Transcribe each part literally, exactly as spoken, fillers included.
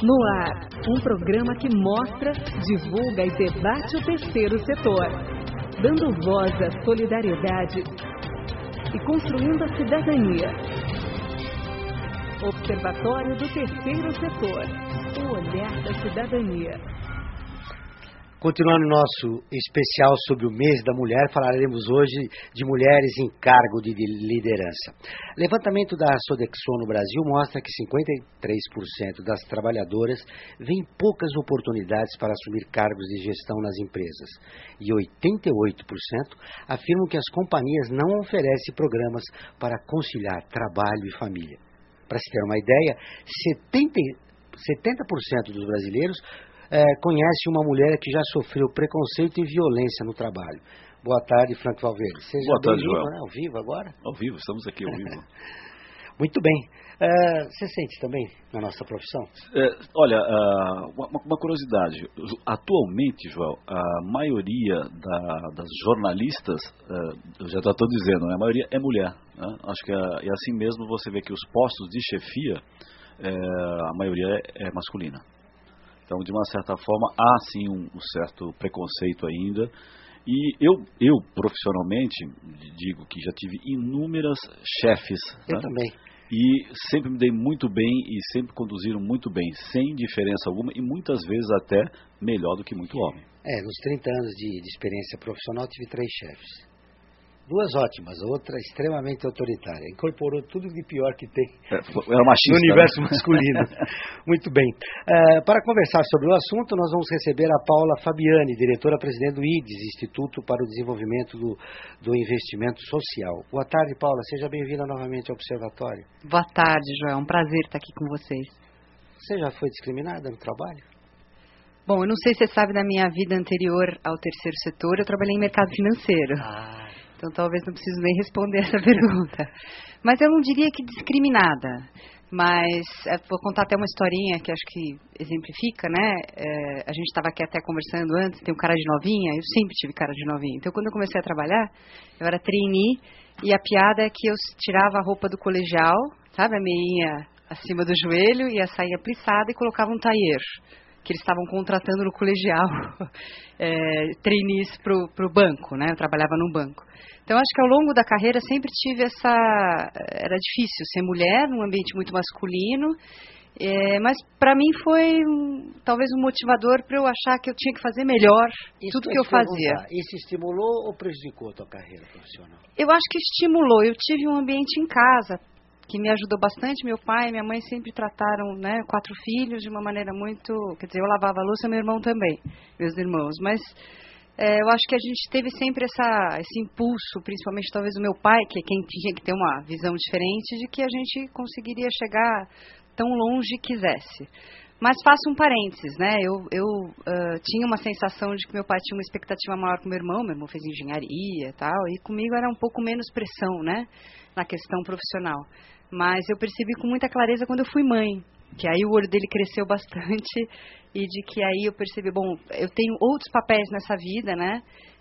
No ar, um programa que mostra, divulga e debate o terceiro setor, dando voz à solidariedade e construindo a cidadania. Observatório do Terceiro Setor, o olhar da cidadania. Continuando nosso especial sobre o mês da mulher, falaremos hoje de mulheres em cargo de liderança. Levantamento da Sodexo no Brasil mostra que cinquenta e três por cento das trabalhadoras veem poucas oportunidades para assumir cargos de gestão nas empresas. E oitenta e oito por cento afirmam que as companhias não oferecem programas para conciliar trabalho e família. Para se ter uma ideia, setenta por cento dos brasileiros É, conhece uma mulher que já sofreu preconceito e violência no trabalho. Boa tarde, Franco Valverde. Seja Boa tarde, vivo, Joel. Né? Ao vivo agora? Ao vivo, estamos aqui ao vivo. Muito bem. É, você sente também na nossa profissão? É, olha, uh, uma, uma curiosidade. Atualmente, Joel, a maioria da, das jornalistas, uh, eu já estou dizendo, né, a maioria é mulher. Né? Acho que é, é assim mesmo você vê que os postos de chefia, é, a maioria é, é masculina. Então, de uma certa forma, há sim um, um certo preconceito ainda. E eu, eu, profissionalmente, digo que já tive inúmeras chefes. Eu né? também. E sempre me dei muito bem e sempre conduziram muito bem, sem diferença alguma e muitas vezes até melhor do que muito homem. É, nos trinta anos de, de experiência profissional, tive três chefes. Duas ótimas, outra extremamente autoritária. Incorporou tudo de pior que tem é, era machista, no universo né? masculino. Muito bem. Uh, para conversar sobre o assunto, nós vamos receber a Paula Fabiani, diretora-presidente do I D E S, Instituto para o Desenvolvimento do, do Investimento Social. Boa tarde, Paula. Seja bem-vinda novamente ao Observatório. Boa tarde, Joel. É um prazer estar aqui com vocês. Você já foi discriminada no trabalho? Bom, eu não sei se você sabe da minha vida anterior ao terceiro setor, eu trabalhei em mercado financeiro. Ah. Então, talvez não preciso nem responder essa pergunta. Mas eu não diria que discriminada. Mas é, vou contar até uma historinha que acho que exemplifica, né? É, a gente estava aqui até conversando antes, tem um cara de novinha, eu sempre tive cara de novinha. Então, quando eu comecei a trabalhar, eu era trainee, e a piada é que eu tirava a roupa do colegial, sabe? A meinha acima do joelho e a sainha plissada e colocava um taier, que eles estavam contratando no colegial, é, trainees para o banco, né? Eu trabalhava num banco. Então, acho que ao longo da carreira sempre tive essa... Era difícil ser mulher num ambiente muito masculino, é, mas para mim foi um, talvez um motivador para eu achar que eu tinha que fazer melhor Isso tudo que eu fazia. Isso estimulou ou prejudicou a tua carreira profissional? Eu acho que estimulou. Eu tive um ambiente em casa que me ajudou bastante. Meu pai e minha mãe sempre trataram, né, quatro filhos de uma maneira muito... Quer dizer, eu lavava a louça, meu irmão também, meus irmãos. Mas é, eu acho que a gente teve sempre essa, esse impulso, principalmente talvez o meu pai, que é quem tinha que ter uma visão diferente, de que a gente conseguiria chegar tão longe quisesse. Mas faço um parênteses, né? Eu, eu uh, tinha uma sensação de que meu pai tinha uma expectativa maior com meu irmão. Meu irmão fez engenharia e tal, e comigo era um pouco menos pressão, né, na questão profissional. Mas eu percebi com muita clareza quando eu fui mãe, que aí o olho dele cresceu bastante e de que aí eu percebi, bom, eu tenho outros papéis nessa vida, né?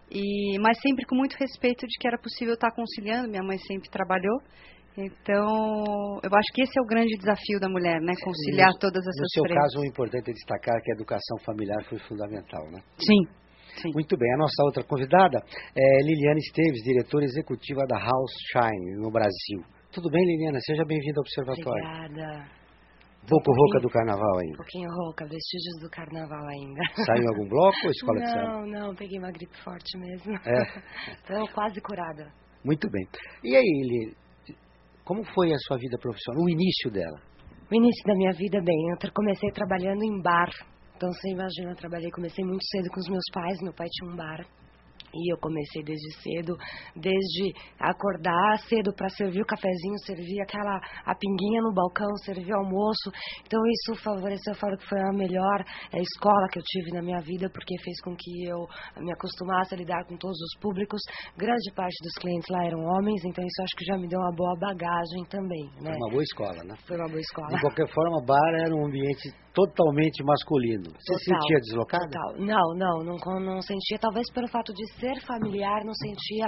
E, mas sempre com muito respeito de que era possível estar conciliando. Minha mãe sempre trabalhou. Então, eu acho que esse é o grande desafio da mulher, né? Conciliar no, todas essas frentes. No seu frentes. Caso, o importante é destacar que a educação familiar foi fundamental, né? Sim, sim. Muito bem. A nossa outra convidada é Liliana Esteves, diretora executiva da House Shine, no Brasil. Tudo bem, Liliana? Seja bem-vinda ao Observatório. Obrigada. Um pouco um rouca do carnaval ainda. Um pouquinho rouca, vestígios do carnaval ainda. Saiu em algum bloco ou escola de samba? Não, não, peguei uma gripe forte mesmo. É. Então, quase curada. Muito bem. E aí, Lili, como foi a sua vida profissional, o início dela? O início da minha vida, bem, eu comecei trabalhando em bar. Então, você imagina, eu trabalhei, comecei muito cedo com os meus pais, meu pai tinha um bar. E eu comecei desde cedo, desde acordar cedo para servir o cafezinho, servir aquela a pinguinha no balcão, servir o almoço. Então isso favoreceu, eu falo que foi a melhor é, escola que eu tive na minha vida, porque fez com que eu me acostumasse a lidar com todos os públicos. Grande parte dos clientes lá eram homens, então isso acho que já me deu uma boa bagagem também, né? Foi uma boa escola, né? Foi uma boa escola. De qualquer forma, o bar era um ambiente totalmente masculino. Você se sentia deslocada? Total. Não, não, não, não sentia, talvez pelo fato de ser familiar, não sentia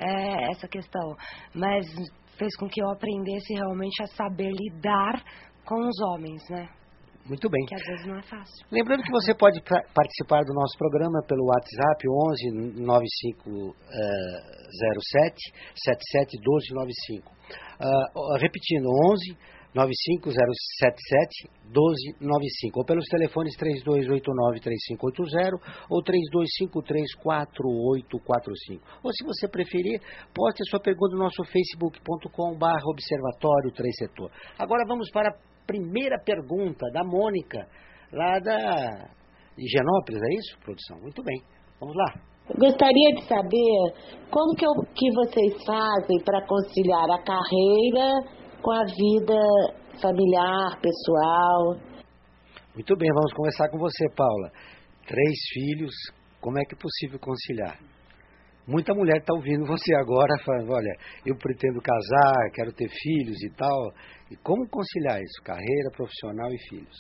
é, essa questão, mas fez com que eu aprendesse realmente a saber lidar com os homens, né? Muito bem. Que às vezes não é fácil. Lembrando que você pode pra, participar do nosso programa pelo WhatsApp onze nove cinco zero sete sete sete um dois nove cinco. Uh, repetindo, onze nove cinco zero sete sete um dois nove cinco. Ou pelos telefones três dois oito nove três cinco oito zero ou três dois cinco três quatro oito quatro cinco. Ou se você preferir, poste a sua pergunta no nosso facebook ponto com barra observatório três setor. Agora vamos para a primeira pergunta da Mônica, lá da Higienópolis, é isso, produção? Muito bem, vamos lá. Gostaria de saber como que, eu, que vocês fazem para conciliar a carreira com a vida familiar, pessoal. Muito bem, vamos começar com você, Paula. Três filhos, como é que é possível conciliar? Muita mulher está ouvindo você agora, falando, olha, eu pretendo casar, quero ter filhos e tal. E como conciliar isso? Carreira, profissional e filhos?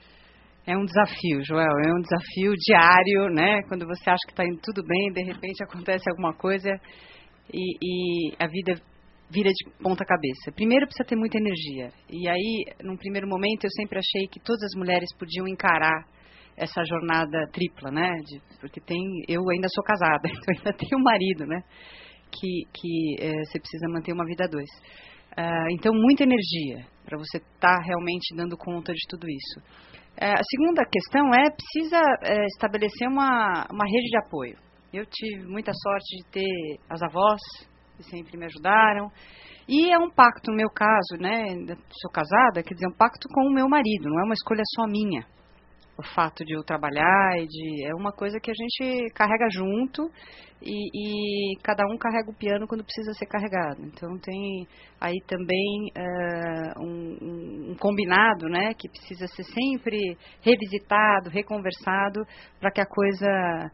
É um desafio, Joel, é um desafio diário, né? Quando você acha que está indo tudo bem, de repente acontece alguma coisa e, e a vida vira de ponta cabeça. Primeiro precisa ter muita energia. E aí, num primeiro momento, eu sempre achei que todas as mulheres podiam encarar essa jornada tripla, né? De, porque tem, eu ainda sou casada, então ainda tenho um marido, né? Que, que é, você precisa manter uma vida a dois. Uh, então, muita energia para você estar tá realmente dando conta de tudo isso. Uh, a segunda questão é, precisa uh, estabelecer uma, uma rede de apoio. Eu tive muita sorte de ter as avós, que sempre me ajudaram. E é um pacto, no meu caso, né? Sou casada, quer dizer, é um pacto com o meu marido, não é uma escolha só minha. O fato de eu trabalhar e de, é uma coisa que a gente carrega junto e, e cada um carrega o piano quando precisa ser carregado. Então tem aí também uh, um, um combinado, né, que precisa ser sempre revisitado, reconversado para que a coisa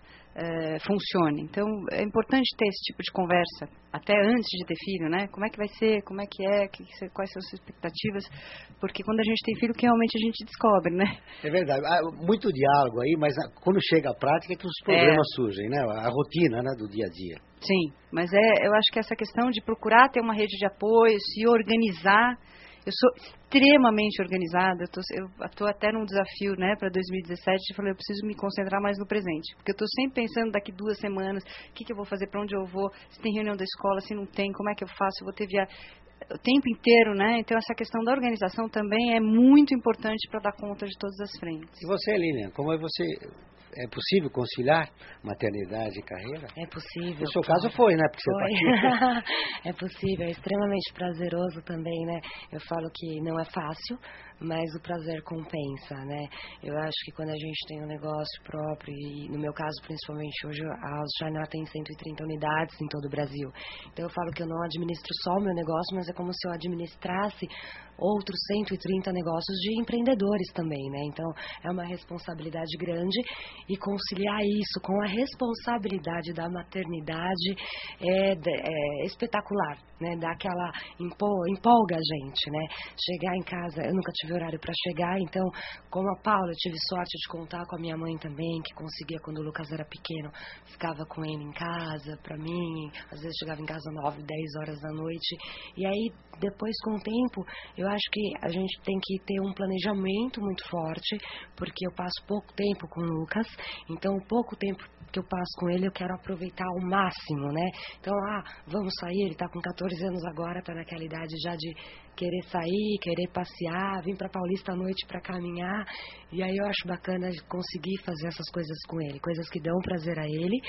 uh, funcione. Então é importante ter esse tipo de conversa até antes de ter filho, né? Como é que vai ser, como é que é, que, quais são as suas expectativas, porque quando a gente tem filho que realmente a gente descobre, né? É verdade, há muito diálogo aí, mas quando chega a prática é que os problemas é. surgem, né? A rotina, né, do dia a dia. Sim, mas é, eu acho que essa questão de procurar ter uma rede de apoio, se organizar. Eu sou extremamente organizada, eu estou até num desafio, né, para dois mil e dezessete, eu falei, eu preciso me concentrar mais no presente, porque eu estou sempre pensando daqui duas semanas, o que, que eu vou fazer, para onde eu vou, se tem reunião da escola, se não tem, como é que eu faço, eu vou ter viagem, o tempo inteiro, né, então essa questão da organização também é muito importante para dar conta de todas as frentes. E você, Lilian, como é você... É possível conciliar maternidade e carreira? É possível. No seu caso foi, né? Porque foi. Você tá aqui. É possível, é extremamente prazeroso também, né? Eu falo que não é fácil, mas o prazer compensa, né? Eu acho que quando a gente tem um negócio próprio, e no meu caso, principalmente hoje, a Janela tem cento e trinta unidades em todo o Brasil. Então eu falo que eu não administro só o meu negócio, mas é como se eu administrasse outros cento e trinta negócios de empreendedores também, né? Então é uma responsabilidade grande. E conciliar isso com a responsabilidade da maternidade é, é espetacular, né? Dá aquela empolga a gente, né? Chegar em casa, eu nunca tive horário para chegar, então, como a Paula, eu tive sorte de contar com a minha mãe também, que conseguia, quando o Lucas era pequeno, ficava com ele em casa, para mim, às vezes chegava em casa nove, dez horas da noite, e aí, depois, com o tempo, eu acho que a gente tem que ter um planejamento muito forte, porque eu passo pouco tempo com o Lucas, então o pouco tempo que eu passo com ele eu quero aproveitar ao máximo, né? Então, ah, vamos sair, ele tá com catorze anos agora, tá naquela idade já de querer sair, querer passear, vir pra Paulista à noite pra caminhar, e aí eu acho bacana conseguir fazer essas coisas com ele, coisas que dão prazer a ele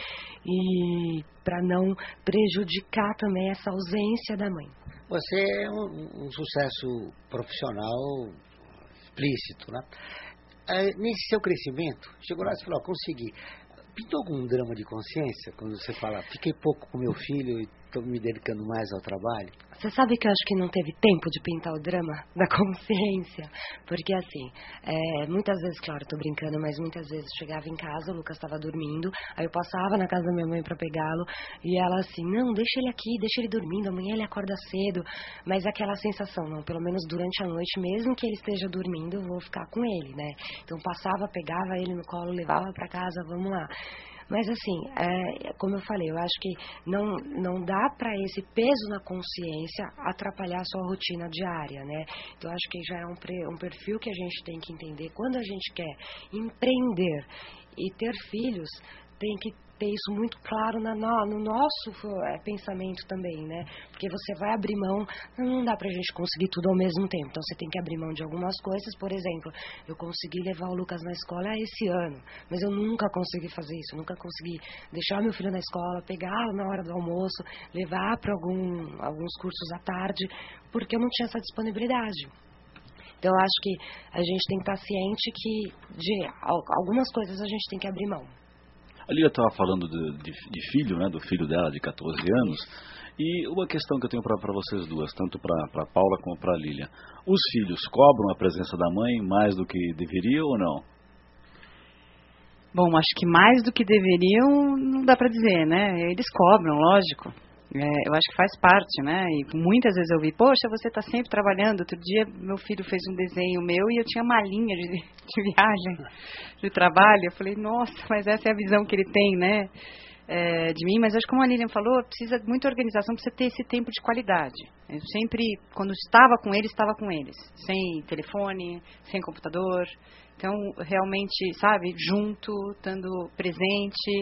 e pra não prejudicar também essa ausência da mãe. Você é um, um sucesso profissional explícito, né? Nesse seu crescimento, chegou lá e falou, ó, consegui. Pintou algum drama de consciência quando você fala, fiquei pouco com meu filho e estou me dedicando mais ao trabalho? Você sabe que eu acho que não teve tempo de pintar o drama da consciência? Porque assim, é, muitas vezes, claro, estou brincando, mas muitas vezes chegava em casa, o Lucas estava dormindo, aí eu passava na casa da minha mãe para pegá-lo e ela assim, não, deixa ele aqui, deixa ele dormindo, amanhã ele acorda cedo, mas aquela sensação, não, pelo menos durante a noite, mesmo que ele esteja dormindo, eu vou ficar com ele, né? Então passava, pegava ele no colo, levava para casa, vamos lá. Mas assim, é, como eu falei, eu acho que não, não dá para esse peso na consciência atrapalhar a sua rotina diária, né? Então, eu acho que já é um, pre, um perfil que a gente tem que entender. Quando a gente quer empreender e ter filhos, tem que ter isso muito claro na, no nosso é, pensamento também, né? Porque você vai abrir mão, não dá pra gente conseguir tudo ao mesmo tempo. Então, você tem que abrir mão de algumas coisas. Por exemplo, eu consegui levar o Lucas na escola esse ano, mas eu nunca consegui fazer isso. Eu nunca consegui deixar meu filho na escola, pegar na hora do almoço, levar para algum, alguns cursos à tarde, porque eu não tinha essa disponibilidade. Então, eu acho que a gente tem que estar ciente que de algumas coisas a gente tem que abrir mão. A Lília estava falando de, de, de filho, né, do filho dela de quatorze anos, e uma questão que eu tenho para vocês duas, tanto para a Paula como para a Lília. Os filhos cobram a presença da mãe mais do que deveriam ou não? Bom, acho que mais do que deveriam não dá para dizer, né? Eles cobram, lógico. É, eu acho que faz parte, né? E muitas vezes eu vi, poxa, você está sempre trabalhando. Outro dia meu filho fez um desenho meu e eu tinha malinha de, de viagem, de trabalho. Eu falei, nossa, mas essa é a visão que ele tem, né? É, de mim. Mas acho que como a Lilian falou, precisa de muita organização para você ter esse tempo de qualidade. Eu sempre, quando estava com eles, estava com eles. Sem telefone, sem computador. Então, realmente, sabe, junto, estando presente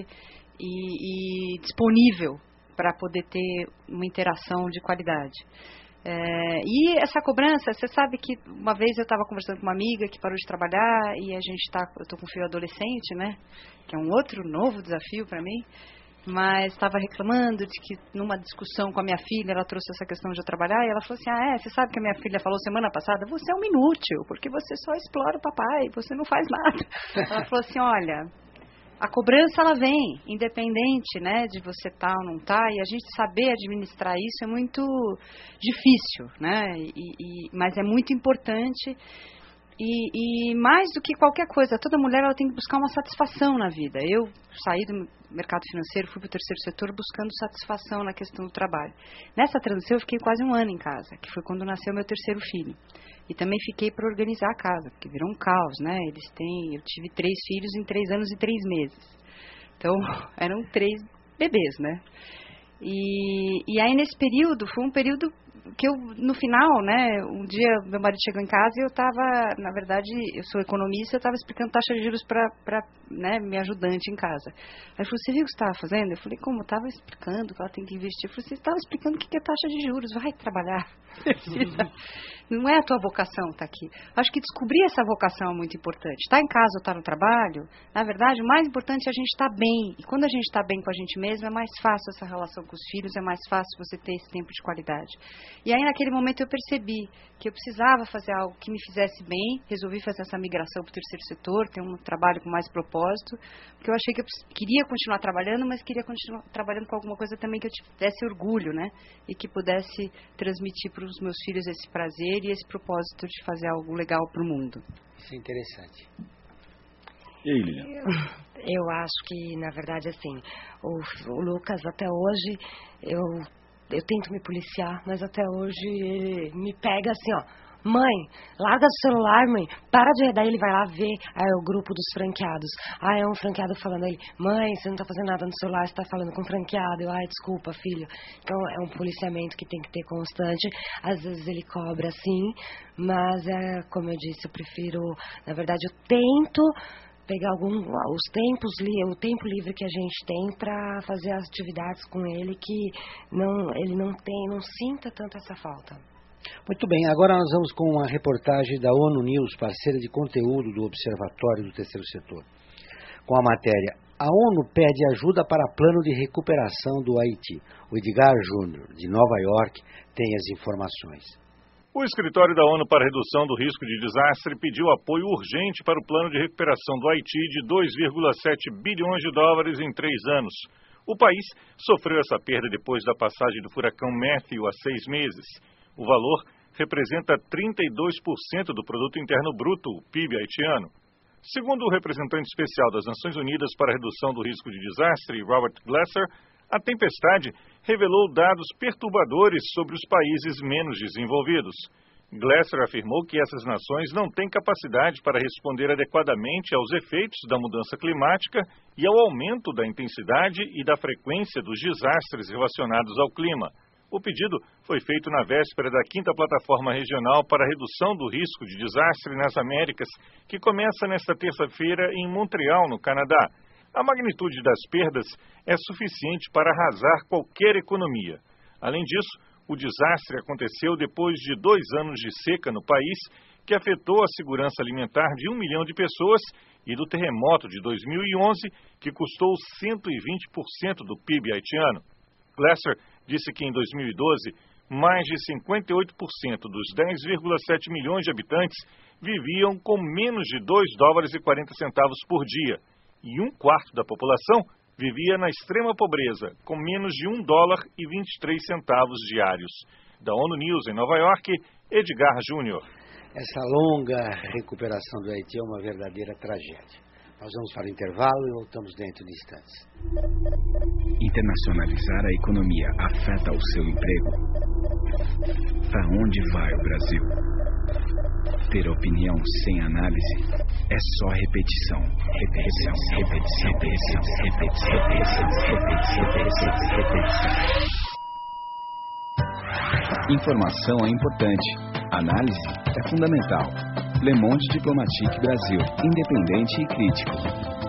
e, e disponível para poder ter uma interação de qualidade. É, e essa cobrança, você sabe que uma vez eu estava conversando com uma amiga que parou de trabalhar e a gente está, eu estou com um filho adolescente, né, que é um outro novo desafio para mim, mas estava reclamando de que numa discussão com a minha filha, ela trouxe essa questão de eu trabalhar e ela falou assim, ah é, você sabe que a minha filha falou semana passada, você é um inútil, porque você só explora o papai, você não faz nada. Ela falou assim, olha, a cobrança ela vem, independente, né, de você estar ou não estar, e a gente saber administrar isso é muito difícil, né, e, e, mas é muito importante e, e mais do que qualquer coisa, toda mulher ela tem que buscar uma satisfação na vida. Eu saí do mercado financeiro, fui para o terceiro setor buscando satisfação na questão do trabalho. Nessa transição eu fiquei quase um ano em casa, que foi quando nasceu meu terceiro filho. E também fiquei para organizar a casa, porque virou um caos, né? Eles têm, eu tive três filhos em três anos e três meses. Então, eram três bebês, né? E, e aí, nesse período, foi um período que eu, no final, né? Um dia, meu marido chegou em casa e eu estava, na verdade, eu sou economista, eu estava explicando taxa de juros para, né, minha ajudante em casa. Aí ele falou, você viu o que você estava fazendo? Eu falei, como? Eu estava explicando que ela tem que investir. Eu falei, você estava explicando o que é taxa de juros, vai trabalhar. Não é a tua vocação estar aqui. Acho que descobrir essa vocação é muito importante. Estar em casa ou estar no trabalho, na verdade, o mais importante é a gente estar bem. E quando a gente está bem com a gente mesmo, é mais fácil essa relação com os filhos, é mais fácil você ter esse tempo de qualidade. E aí, naquele momento, eu percebi que eu precisava fazer algo que me fizesse bem. Resolvi fazer essa migração para o terceiro setor, ter um trabalho com mais propósito, porque eu achei que eu queria continuar trabalhando, mas queria continuar trabalhando com alguma coisa também que eu tivesse orgulho, né? E que pudesse transmitir para os meus filhos esse prazer e esse propósito de fazer algo legal para o mundo. Isso é interessante. E aí, Lilian? Eu, eu acho que, na verdade, assim, o, o Lucas até hoje, eu, eu tento me policiar, mas até hoje ele me pega assim, ó, mãe, larga o celular, mãe, para de... Daí ele vai lá ver, aí é o grupo dos franqueados. Ah, é um franqueado falando aí, mãe, você não tá fazendo nada no celular, você tá falando com franqueado. Eu, ai, desculpa, filho. Então, é um policiamento que tem que ter constante. Às vezes ele cobra, sim, mas, é, como eu disse, eu prefiro... Na verdade, eu tento pegar algum, os tempos, o tempo livre que a gente tem para fazer as atividades com ele, que não, ele não tem, não sinta tanto essa falta. Muito bem, agora nós vamos com uma reportagem da ONU News, parceira de conteúdo do Observatório do Terceiro Setor. Com a matéria, a ONU pede ajuda para plano de recuperação do Haiti. O Edgar Júnior, de Nova York, tem as informações. O Escritório da ONU para a Redução do Risco de Desastre pediu apoio urgente para o plano de recuperação do Haiti de dois vírgula sete bilhões de dólares em três anos. O país sofreu essa perda depois da passagem do furacão Matthew há seis meses. O valor representa trinta e dois por cento do Produto Interno Bruto, o P I B haitiano. Segundo o representante especial das Nações Unidas para a Redução do Risco de Desastre, Robert Glasser, a tempestade revelou dados perturbadores sobre os países menos desenvolvidos. Glasser afirmou que essas nações não têm capacidade para responder adequadamente aos efeitos da mudança climática e ao aumento da intensidade e da frequência dos desastres relacionados ao clima. O pedido foi feito na véspera da quinta Plataforma Regional para a Redução do Risco de Desastre nas Américas, que começa nesta terça-feira em Montreal, no Canadá. A magnitude das perdas é suficiente para arrasar qualquer economia. Além disso, o desastre aconteceu depois de dois anos de seca no país, que afetou a segurança alimentar de um milhão de pessoas, e do terremoto de dois mil e onze, que custou cento e vinte por cento do P I B haitiano. Glasser disse que em dois mil e doze, mais de cinquenta e oito por cento dos dez vírgula sete milhões de habitantes viviam com menos de dois dólares e quarenta centavos por dia, e um quarto da população vivia na extrema pobreza, com menos de um dólar e vinte e três centavos diários. Da ONU News em Nova York, Edgar Júnior. Essa longa recuperação do Haiti é uma verdadeira tragédia. Nós vamos para o intervalo e voltamos dentro de instantes. Internacionalizar a economia afeta o seu emprego? Para onde vai o Brasil? Ter opinião sem análise é só repetição, repetição, repetição, repetição, repetição, repetição, repetição, repetição. Informação é importante, análise é fundamental. Le Monde Diplomatique Brasil, independente e crítico.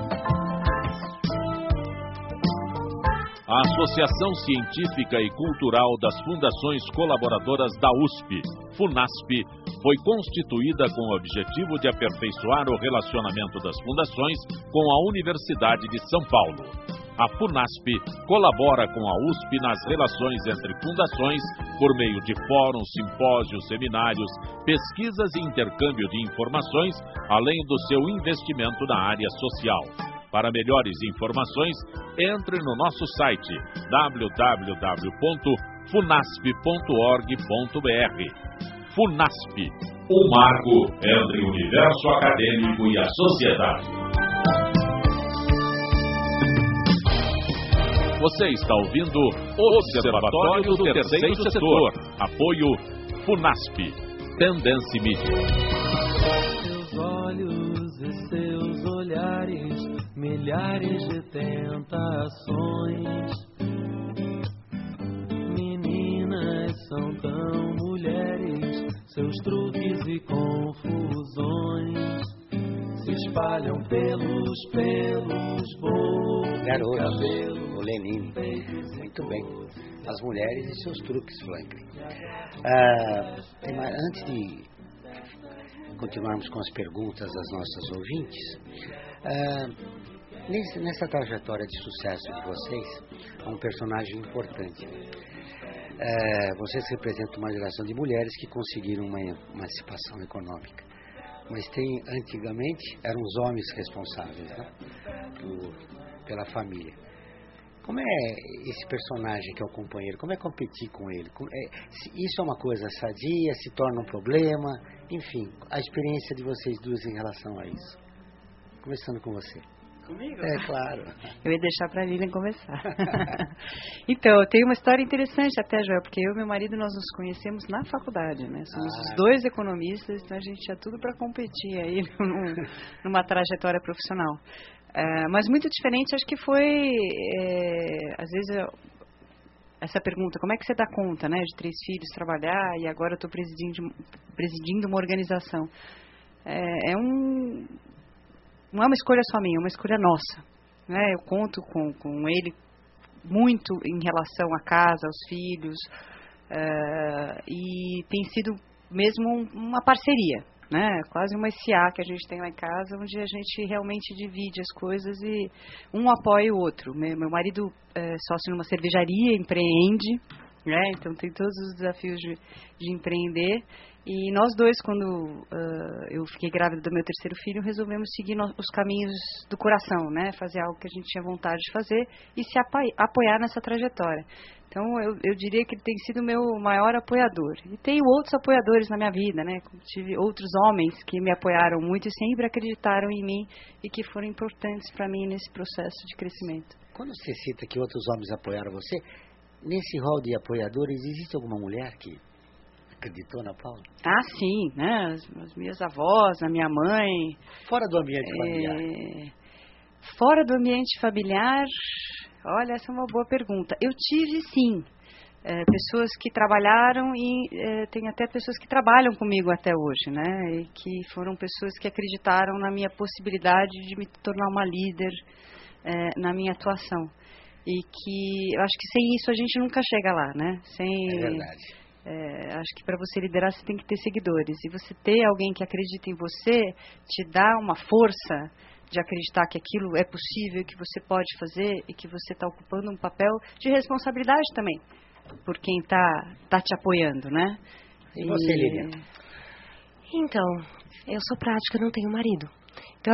A Associação Científica e Cultural das Fundações Colaboradoras da U S P, FUNASP, foi constituída com o objetivo de aperfeiçoar o relacionamento das fundações com a Universidade de São Paulo. A FUNASP colabora com a U S P nas relações entre fundações por meio de fóruns, simpósios, seminários, pesquisas e intercâmbio de informações, além do seu investimento na área social. Para melhores informações, entre no nosso site w w w ponto funasp ponto org ponto b r. FUNASP, um marco entre o universo acadêmico e a sociedade. Você está ouvindo o Observatório do Terceiro Setor. Apoio FUNASP. Tendência Mídia. Seus olhos e seus olhares, milhares de tentações. Meninas são tão mulheres, seus truques e confusões se espalham pelos pelos, bolos, garotos, o Lenine. Muito bem. As mulheres e seus truques, Franklin. Ah, antes de continuarmos com as perguntas das nossas ouvintes, ah, nesse, nessa trajetória de sucesso de vocês, há um personagem importante. Ah, vocês representam uma geração de mulheres que conseguiram uma emancipação econômica. Mas tem, antigamente, eram os homens responsáveis, né, por, pela família. Como é esse personagem que é o companheiro? Como é competir com ele? É, isso é uma coisa sadia, se torna um problema? Enfim, a experiência de vocês duas em relação a isso. Começando com você. Comigo? É, claro. Eu ia deixar para a Lilian começar. Então, tem uma história interessante até, Joel, porque eu e meu marido, nós nos conhecemos na faculdade, né? Somos ah, os dois economistas, então a gente tinha tudo para competir aí num, numa trajetória profissional. Uh, mas muito diferente, acho que foi, é, às vezes, eu, essa pergunta, como é que você dá conta, né, de três filhos, trabalhar, e agora eu estou presidindo, presidindo uma organização. É, é um, não é uma escolha só minha, é uma escolha nossa. Né? Eu conto com, com ele muito em relação à casa, aos filhos, uh, e tem sido mesmo uma parceria. Né? Quase uma S A que a gente tem lá em casa, onde a gente realmente divide as coisas e um apoia o outro. Meu, meu marido é sócio numa cervejaria, empreende, né? Então tem todos os desafios de, de empreender. E nós dois, quando uh, eu fiquei grávida do meu terceiro filho, resolvemos seguir no, os caminhos do coração, né? Fazer algo que a gente tinha vontade de fazer e se apoiar, apoiar nessa trajetória. Então, eu, eu diria que ele tem sido o meu maior apoiador. E tenho outros apoiadores na minha vida, né? Tive outros homens que me apoiaram muito e sempre acreditaram em mim e que foram importantes para mim nesse processo de crescimento. Quando você cita que outros homens apoiaram você, nesse rol de apoiadores, existe alguma mulher que acreditou na Paula? Ah, sim, né? As, as minhas avós, a minha mãe. Fora do ambiente familiar? É... Fora do ambiente familiar, olha, essa é uma boa pergunta. Eu tive, sim, é, pessoas que trabalharam e é, tem até pessoas que trabalham comigo até hoje, né? E que foram pessoas que acreditaram na minha possibilidade de me tornar uma líder é, na minha atuação. E que eu acho que sem isso a gente nunca chega lá, né? Sem, é verdade. É, acho que para você liderar você tem que ter seguidores. E você ter alguém que acredita em você te dá uma força de acreditar que aquilo é possível, que você pode fazer e que você está ocupando um papel de responsabilidade também por quem está tá te apoiando, né? E você, Lilian? Então, eu sou prática, não tenho marido. Então...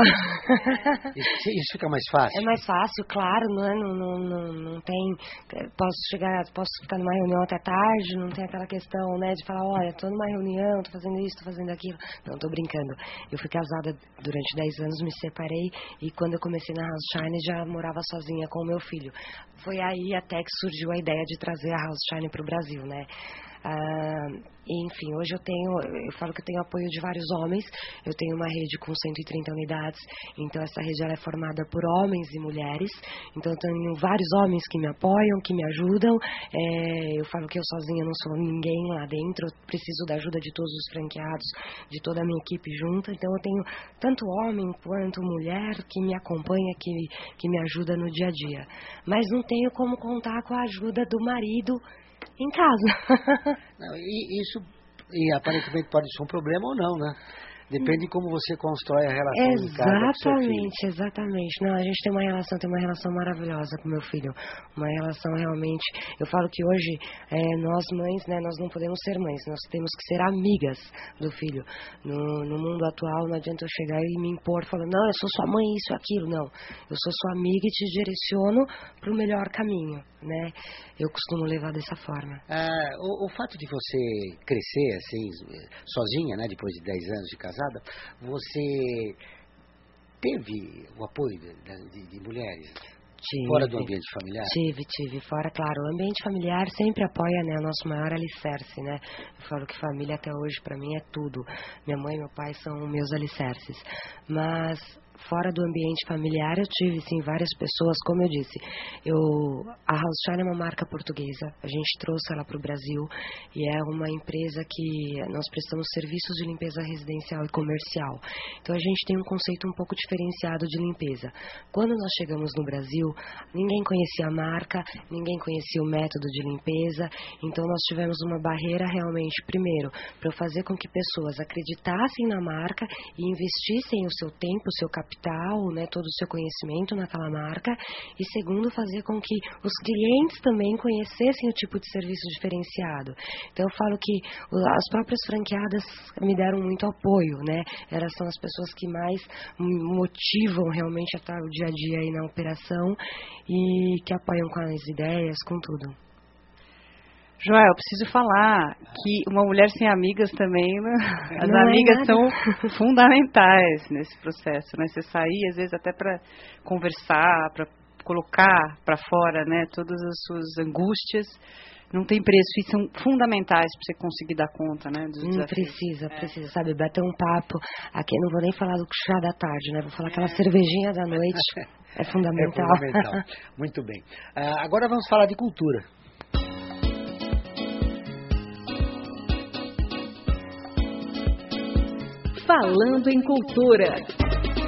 isso, isso fica mais fácil? É mais fácil, claro, não, é, não, não, não, não tem... Posso chegar, posso ficar numa reunião até tarde, não tem aquela questão, né, de falar, olha, tô numa reunião, tô fazendo isso, tô fazendo aquilo. Não, tô brincando. Eu fui casada durante dez anos, me separei e quando eu comecei na House Shine já morava sozinha com o meu filho. Foi aí até que surgiu a ideia de trazer a House Shine pro Brasil, né? Ah, enfim, hoje eu tenho, eu falo que eu tenho apoio de vários homens, eu tenho uma rede com cento e trinta unidades, então essa rede ela é formada por homens e mulheres, então eu tenho vários homens que me apoiam, que me ajudam, é, eu falo que eu sozinha não sou ninguém lá dentro, eu preciso da ajuda de todos os franqueados, de toda a minha equipe junta, então eu tenho tanto homem quanto mulher que me acompanha, que, que me ajuda no dia a dia, mas não tenho como contar com a ajuda do marido em casa. Não, e isso e aparentemente pode ser um problema ou não, né? Depende de como você constrói a relação em casa com seu filho. Exatamente, exatamente. Não, a gente tem uma relação, tem uma relação maravilhosa com meu filho. Uma relação realmente... Eu falo que hoje, é, nós mães, né, nós não podemos ser mães. Nós temos que ser amigas do filho. No, no mundo atual, não adianta eu chegar e me impor falando, não, eu sou sua mãe, isso, aquilo. Não, eu sou sua amiga e te direciono para o melhor caminho, né? Eu costumo levar dessa forma. Ah, o, o fato de você crescer assim, sozinha, né, depois de dez anos de casada, você teve o apoio de, de, de mulheres? Tive, fora do ambiente familiar? Tive, tive. Fora, claro, o ambiente familiar sempre apoia, né, o nosso maior alicerce, né? Eu falo que família até hoje para mim é tudo. Minha mãe e meu pai são meus alicerces. Mas fora do ambiente familiar eu tive, sim, várias pessoas, como eu disse. Eu, a House Shine é uma marca portuguesa, a gente trouxe ela para o Brasil e é uma empresa que nós prestamos serviços de limpeza residencial e comercial. Então a gente tem um conceito um pouco diferenciado de limpeza. Quando nós chegamos no Brasil, ninguém conhecia a marca, ninguém conhecia o método de limpeza, então nós tivemos uma barreira realmente, primeiro, para fazer com que pessoas acreditassem na marca e investissem o seu tempo, o seu capital, né, todo o seu conhecimento naquela marca, e segundo, fazer com que os clientes também conhecessem o tipo de serviço diferenciado. Então eu falo que as próprias franqueadas me deram muito apoio, né? Elas são as pessoas que mais motivam realmente a estar o dia a dia aí na operação e que apoiam com as ideias, com tudo. Joel, eu preciso falar que uma mulher sem amigas também, né? As não amigas é são fundamentais nesse processo, né? Você sair, às vezes, até para conversar, para colocar para fora, né, todas as suas angústias, não tem preço, e são fundamentais para você conseguir dar conta, né, dos hum, desafios. Precisa, é. precisa, sabe, bater um papo, aqui não vou nem falar do chá da tarde, né, vou falar é. aquela cervejinha da noite, é fundamental. É fundamental, muito bem. Uh, agora vamos falar de cultura. Falando em cultura.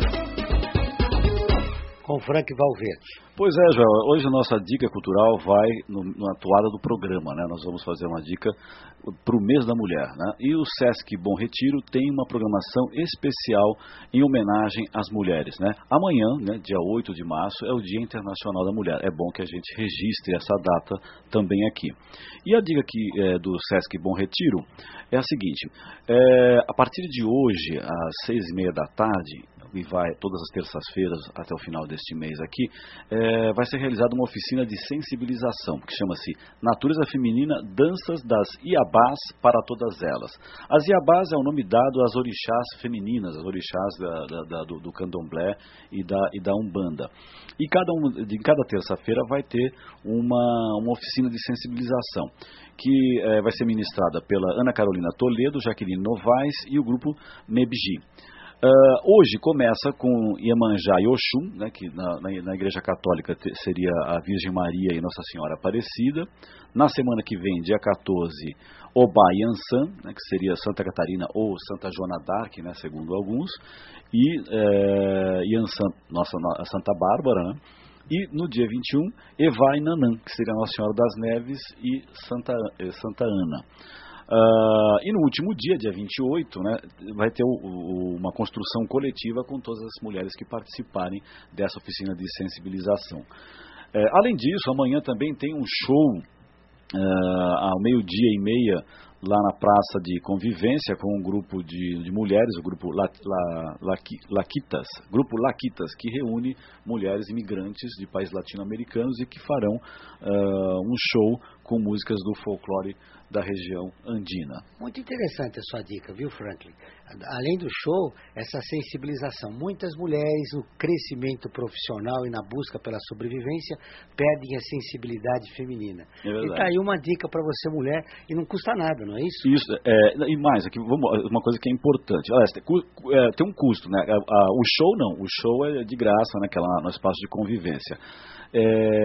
Com Frank Valverde. Pois é, Joel, hoje a nossa dica cultural vai no, na toada do programa, né? Nós vamos fazer uma dica para o mês da mulher, né? E o Sesc Bom Retiro tem uma programação especial em homenagem às mulheres, né? Amanhã, né, dia oito de março, é o Dia Internacional da Mulher. É bom que a gente registre essa data também aqui. E a dica aqui é, do Sesc Bom Retiro é a seguinte, é, a partir de hoje, às seis e meia da tarde, e vai todas as terças-feiras até o final deste mês aqui, é, vai ser realizada uma oficina de sensibilização, que chama-se Natureza Feminina, Danças das Iabás para Todas Elas. As Iabás é o nome dado às orixás femininas, as orixás da, da, da, do, do candomblé e da, e da umbanda. E cada, um, de cada terça-feira vai ter uma, uma oficina de sensibilização, que é, vai ser ministrada pela Ana Carolina Toledo, Jaqueline Novaes e o grupo Mebji. Uh, hoje começa com Iemanjá e Oxum, né, que na, na, na Igreja Católica te, seria a Virgem Maria e Nossa Senhora Aparecida. Na semana que vem, dia quatorze, Obá e Ansan, né, que seria Santa Catarina ou Santa Joana d'Arc, né, segundo alguns, e é, Yansan, nossa a Santa Bárbara, né? E no dia vinte e um, Evá e Nanã, que seria Nossa Senhora das Neves e Santa, Santa Ana. Uh, e no último dia, dia vinte e oito, né, vai ter o, o, uma construção coletiva com todas as mulheres que participarem dessa oficina de sensibilização. É, além disso, amanhã também tem um show uh, ao meio-dia e meia lá na Praça de Convivência com um grupo de, de mulheres, o grupo La, La, La, Laquitas, grupo Laquitas, que reúne mulheres imigrantes de países latino-americanos e que farão uh, um show com músicas do folclore da região andina. Muito interessante a sua dica, viu, Franklin? Além do show, essa sensibilização. Muitas mulheres, no crescimento profissional e na busca pela sobrevivência, perdem a sensibilidade feminina. É verdade. E tá aí uma dica para você, mulher, e não custa nada, não é isso? Isso, é, e mais, aqui, vamos, uma coisa que é importante. Olha, tem, é, tem um custo, né? A, a, o show não, o show é de graça, né, que é lá no espaço de convivência. É,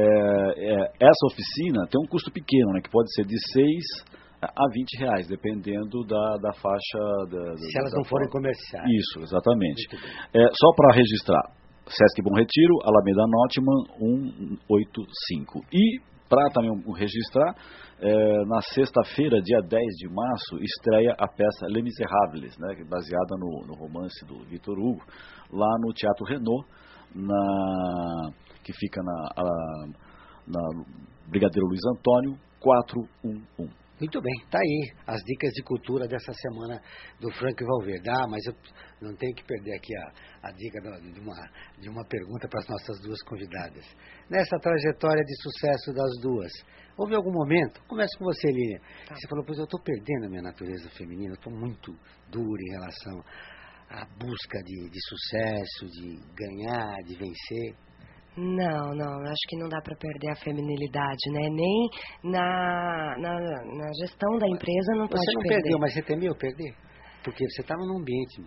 é, essa oficina tem um custo pequeno, né, que pode ser de seis a vinte reais, dependendo da, da faixa... Da, Se da, elas da não forem comerciais. Isso, exatamente. É, só para registrar, Sesc Bom Retiro, Alameda Notman, cento e oitenta e cinco. E, para também registrar, é, na sexta-feira, dia dez de março, estreia a peça Les Misérables, né, baseada no, no romance do Victor Hugo, lá no Teatro Renault, na, que fica na, a, na Brigadeiro Luiz Antônio, quatrocentos e onze. Muito bem, tá aí as dicas de cultura dessa semana do Frank Valverde. Ah, mas eu não tenho que perder aqui a, a dica de uma, de uma pergunta para as nossas duas convidadas. Nessa trajetória de sucesso das duas, houve algum momento, começo com você, Lilian, tá. Você falou, pois eu estou perdendo a minha natureza feminina, estou muito dura em relação à busca de, de sucesso, de ganhar, de vencer. Não, não, acho que não dá para perder a feminilidade, né? Nem na, na, na gestão da empresa não você pode não perder. Você não perdeu, mas você temeu perder? Porque você estava num ambiente...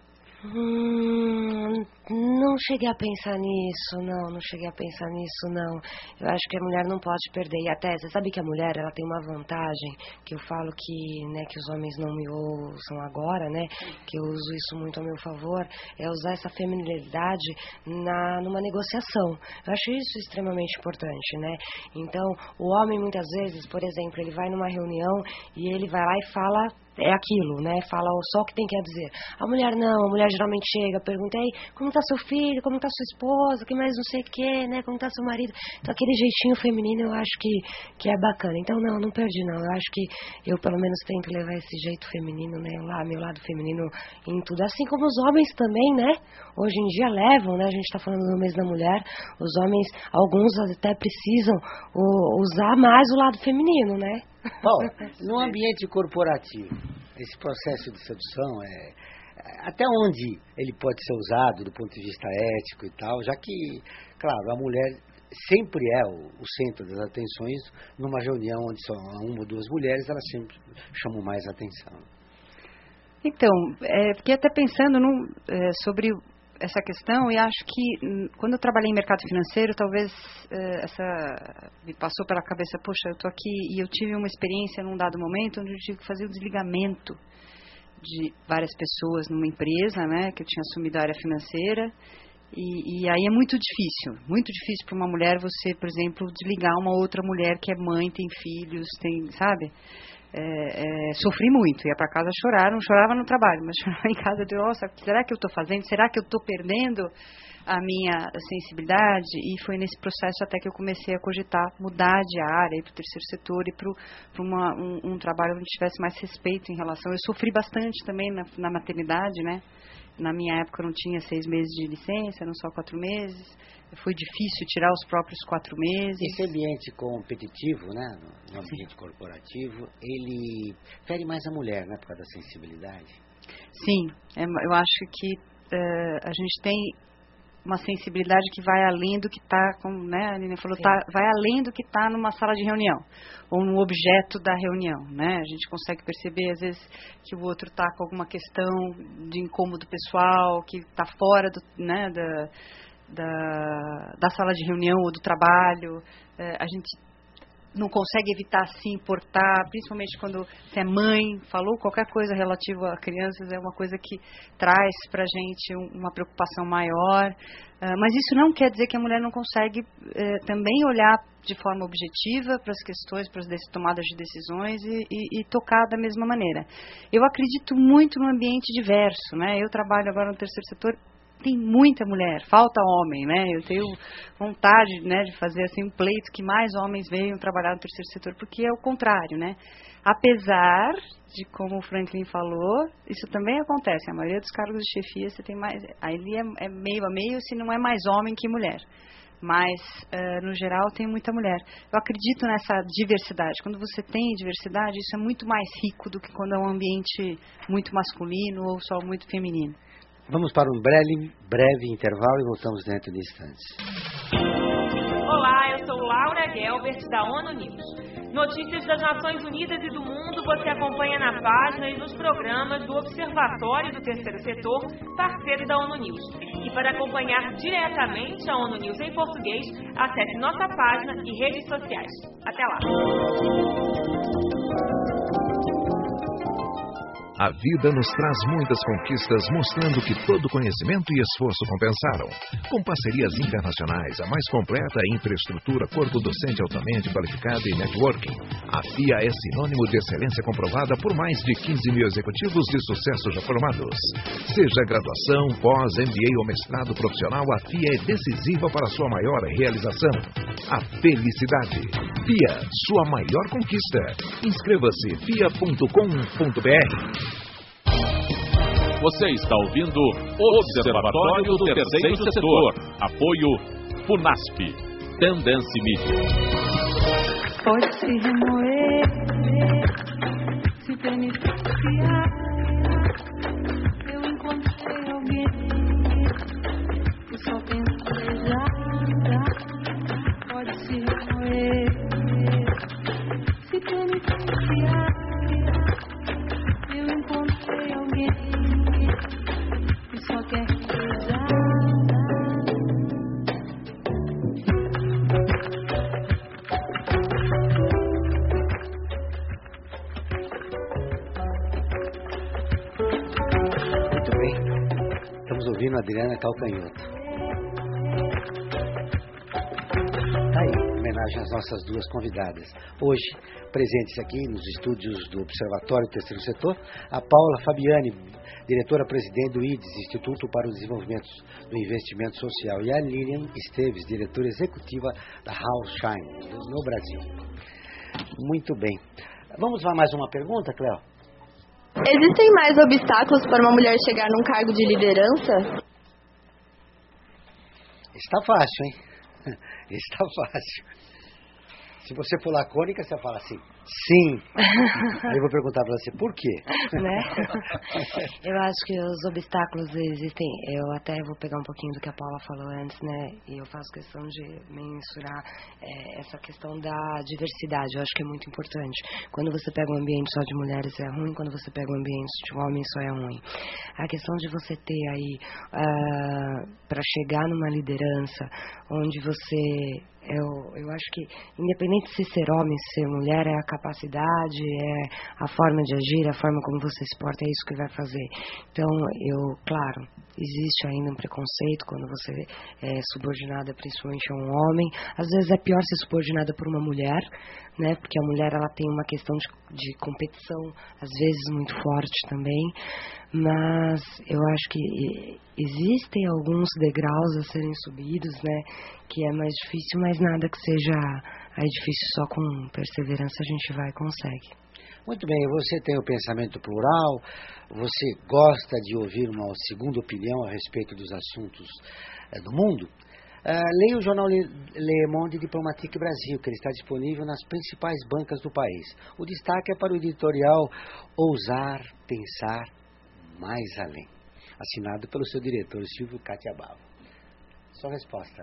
Hum, não cheguei a pensar nisso, não, não cheguei a pensar nisso, não. Eu acho que a mulher não pode perder. E até, você sabe que a mulher, ela tem uma vantagem, que eu falo que, né, que os homens não me ouçam agora, né, que eu uso isso muito a meu favor, é usar essa feminilidade na, numa negociação. Eu acho isso extremamente importante, né. Então, o homem, muitas vezes, por exemplo, ele vai numa reunião e ele vai lá e fala... é aquilo, né? Fala só o que tem que dizer. A mulher não, a mulher geralmente chega, pergunta aí, como tá seu filho, como tá sua esposa, que mais não sei o que, né? Como tá seu marido? Então aquele jeitinho feminino eu acho que, que é bacana. Então não, não perdi não. Eu acho que eu pelo menos tento levar esse jeito feminino, né? Lá, meu lado feminino em tudo. Assim como os homens também, né? Hoje em dia levam, né? A gente tá falando do mês da mulher. Os homens, alguns até precisam o, usar mais o lado feminino, né? Bom, no ambiente corporativo, esse processo de sedução, é, até onde ele pode ser usado do ponto de vista ético e tal, já que, claro, a mulher sempre é o, o centro das atenções, numa reunião onde são uma ou duas mulheres, elas sempre chamam mais atenção. Então, é, fiquei até pensando num, é, sobre essa questão e acho que quando eu trabalhei em mercado financeiro, talvez é, essa me passou pela cabeça, poxa, eu estou aqui e eu tive uma experiência num dado momento onde eu tive que fazer o desligamento de várias pessoas numa empresa, né, que eu tinha assumido a área financeira e, e aí é muito difícil, muito difícil para uma mulher você, por exemplo, desligar uma outra mulher que é mãe, tem filhos, tem, sabe? É, é, sofri muito, ia para casa chorar, não chorava no trabalho, mas chorava em casa, de nossa, será que eu estou fazendo? Será que eu estou perdendo a minha sensibilidade? E foi nesse processo até que eu comecei a cogitar mudar de área, ir para o terceiro setor e para um, um trabalho onde tivesse mais respeito em relação. Eu sofri bastante também na, na maternidade, né? Na minha época não tinha seis meses de licença, eram só quatro meses. Foi difícil tirar os próprios quatro meses. Esse ambiente competitivo, né, no ambiente Sim. corporativo, ele fere mais a mulher, né, por causa da sensibilidade? Sim, é, eu acho que uh, a gente tem uma sensibilidade que vai além do que está, como né, a Nina falou, tá, vai além do que está numa sala de reunião, ou no objeto da reunião, né? A gente consegue perceber, às vezes, que o outro está com alguma questão de incômodo pessoal, que está fora do, né, da, da, da sala de reunião ou do trabalho. É, a gente não consegue evitar se importar, principalmente quando você é mãe, falou qualquer coisa relativa a crianças, é uma coisa que traz para a gente uma preocupação maior. Uh, mas isso não quer dizer que a mulher não consegue uh, também olhar de forma objetiva para as questões, para as tomadas de decisões e, e, e tocar da mesma maneira. Eu acredito muito no ambiente diverso, né? Eu trabalho agora no terceiro setor, tem muita mulher, falta homem, né? Eu tenho vontade, né, de fazer assim um pleito que mais homens venham trabalhar no terceiro setor, porque é o contrário, né? Apesar de, como o Franklin falou, isso também acontece. A maioria dos cargos de chefia você tem mais, ali é, é meio a meio, se não é mais homem que mulher. Mas, uh, no geral, tem muita mulher. Eu acredito nessa diversidade. Quando você tem diversidade, isso é muito mais rico do que quando é um ambiente muito masculino ou só muito feminino. Vamos para um breve, breve intervalo e voltamos dentro de instantes. Olá, eu sou Laura Gelbert, da ONU News. Notícias das Nações Unidas e do mundo você acompanha na página e nos programas do Observatório do Terceiro Setor, parceiro da ONU News. E para acompanhar diretamente a ONU News em português, acesse nossa página e redes sociais. Até lá! A vida nos traz muitas conquistas, mostrando que todo conhecimento e esforço compensaram. Com parcerias internacionais, a mais completa infraestrutura, corpo docente altamente qualificado e networking, a F I A é sinônimo de excelência comprovada por mais de quinze mil executivos de sucesso já formados. Seja graduação, pós, M B A ou mestrado profissional, a F I A é decisiva para sua maior realização. A felicidade. F I A, sua maior conquista. Inscreva-se f i a ponto com ponto b r. Você está ouvindo o Observatório do Terceiro Setor. Apoio FUNASP. Tendência Mídia. Pode se remoer, se beneficiar. Eu encontrei alguém que só pensa desejar. Pode se remoer, se beneficiar. Eu encontrei alguém que só quer beijar. Muito bem. Estamos ouvindo a Adriana Calcanhoto. Tá aí, em homenagem às nossas duas convidadas. Hoje, presentes aqui nos estúdios do Observatório Terceiro Setor, a Paula Fabiani, diretora-presidente do I D E S, Instituto para o Desenvolvimento do Investimento Social, e a Lilian Esteves, diretora executiva da House Shine, no Brasil. Muito bem. Vamos a mais uma pergunta, Cléo? Existem mais obstáculos para uma mulher chegar num cargo de liderança? Está fácil, hein? Está fácil. Se você for lacônica, você fala assim, sim. Aí eu vou perguntar para você, por quê? Né? Eu acho que os obstáculos existem. Eu até vou pegar um pouquinho do que a Paula falou antes, né? E eu faço questão de mensurar é, essa questão da diversidade. Eu acho que é muito importante. Quando você pega um ambiente só de mulheres é ruim, quando você pega um ambiente de homens só é ruim. A questão de você ter aí, uh, para chegar numa liderança, onde você... Eu, eu acho que, independente de ser homem, ser mulher, é a capacidade, é a forma de agir, a forma como você se porta, é isso que vai fazer. Então, eu, claro, existe ainda um preconceito quando você é subordinada principalmente a um homem. Às vezes é pior ser subordinada por uma mulher, né? Porque a mulher ela tem uma questão de, de competição, às vezes muito forte também. Mas eu acho que existem alguns degraus a serem subidos, né? Que é mais difícil, mas nada que seja aí difícil, só com perseverança a gente vai e consegue. Muito bem, você tem o pensamento plural, você gosta de ouvir uma segunda opinião a respeito dos assuntos é, do mundo? Uh, leia o jornal Le, Le Monde Diplomatique Brasil, que ele está disponível nas principais bancas do país. O destaque é para o editorial Ousar Pensar Mais Além, assinado pelo seu diretor, Silvio Catiabava. Sua resposta.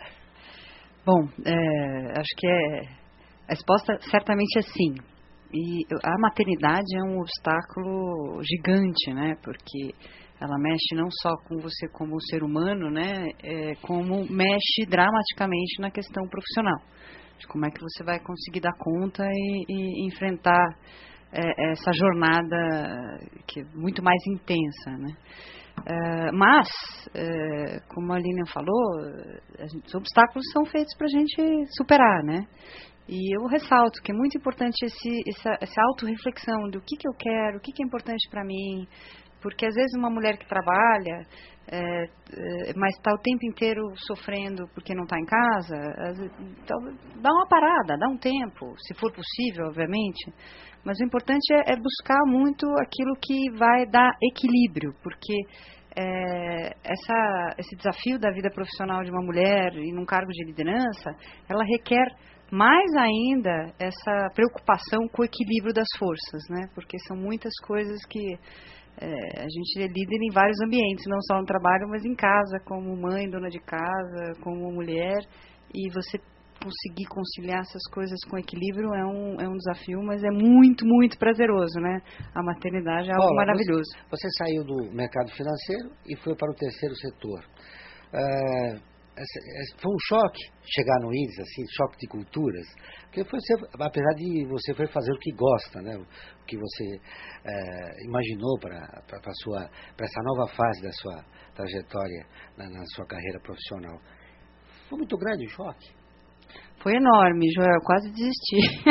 Bom, é, acho que é, a resposta certamente é sim. E a maternidade é um obstáculo gigante, né? Porque ela mexe não só com você como ser humano, né? É, como mexe dramaticamente na questão profissional. De como é que você vai conseguir dar conta e, e enfrentar é, essa jornada que é muito mais intensa, né? É, mas, é, como a Lilian falou, a gente, os obstáculos são feitos para a gente superar, né? E eu ressalto que é muito importante esse, essa, essa autorreflexão do que, que eu quero, o que, que é importante para mim. Porque às vezes uma mulher que trabalha, é, é, mas está o tempo inteiro sofrendo porque não está em casa, vezes, então, dá uma parada, dá um tempo, se for possível, obviamente. Mas o importante é, é buscar muito aquilo que vai dar equilíbrio, porque é, essa, esse desafio da vida profissional de uma mulher e num cargo de liderança, ela requer mais ainda essa preocupação com o equilíbrio das forças, né? Porque são muitas coisas que é, a gente é líder em vários ambientes, não só no trabalho, mas em casa, como mãe, dona de casa, como mulher, e você conseguir conciliar essas coisas com equilíbrio é um, é um desafio, mas é muito, muito prazeroso, né? A maternidade é algo Paula, maravilhoso. Você, você saiu do mercado financeiro e foi para o terceiro setor. Uh, Foi um choque chegar no I D S, assim, choque de culturas, porque foi, apesar de você foi fazer o que gosta, né, o que você é, imaginou para para sua para essa nova fase da sua trajetória na, na sua carreira profissional. Foi muito grande o choque? Foi enorme, Joel, eu quase desisti.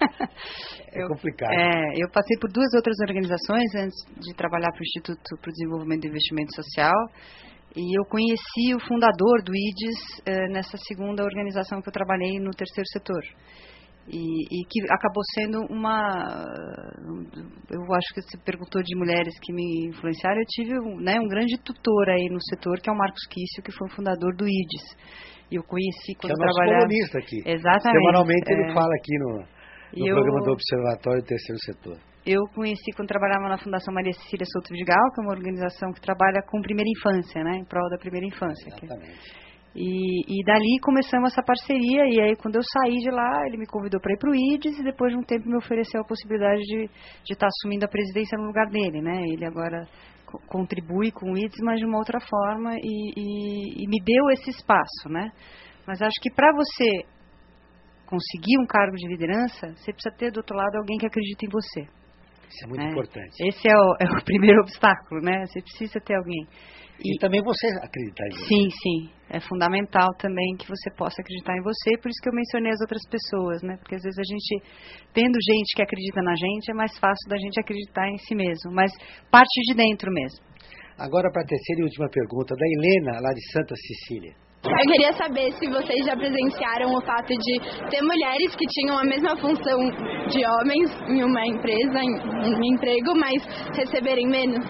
É eu, complicado. É, eu passei por duas outras organizações antes de trabalhar para o Instituto para o Desenvolvimento e Investimento Social. E eu conheci o fundador do I D S eh, nessa segunda organização que eu trabalhei no terceiro setor. E, e que acabou sendo uma... Eu acho que você perguntou de mulheres que me influenciaram. Eu tive um, né, um grande tutor aí no setor, que é o Marcos Quício, que foi o fundador do I D S. E eu conheci quando que é eu trabalhava... nosso colunista aqui. Exatamente. Semanalmente é... ele fala aqui no, no eu... programa do Observatório do Terceiro Setor. Eu conheci quando trabalhava na Fundação Maria Cecília Souto Vidigal, que é uma organização que trabalha com primeira infância, né, em prol da primeira infância. Exatamente. E, e dali começamos essa parceria, e aí quando eu saí de lá, ele me convidou para ir para o I D S, e depois de um tempo me ofereceu a possibilidade de estar assumindo a presidência no lugar dele, né, ele agora co contribui com o I D S, mas de uma outra forma, e, e, e me deu esse espaço, né, mas acho que para você conseguir um cargo de liderança, você precisa ter do outro lado alguém que acredita em você. Isso é muito é. importante. Esse é o, é o primeiro obstáculo, né? Você precisa ter alguém. E, e também você acreditar em você. Sim, sim. É fundamental também que você possa acreditar em você. Por isso que eu mencionei as outras pessoas, né? Porque às vezes a gente, tendo gente que acredita na gente, é mais fácil da gente acreditar em si mesmo. Mas parte de dentro mesmo. Agora para a terceira e última pergunta, da Helena, lá de Santa Cecília. Eu queria saber se vocês já presenciaram o fato de ter mulheres que tinham a mesma função de homens em uma empresa, em um emprego, mas receberem menos.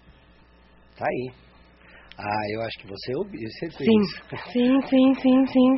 Tá aí. Ah, eu acho que você ouviu, você fez. Sim, sim, sim, sim, sim,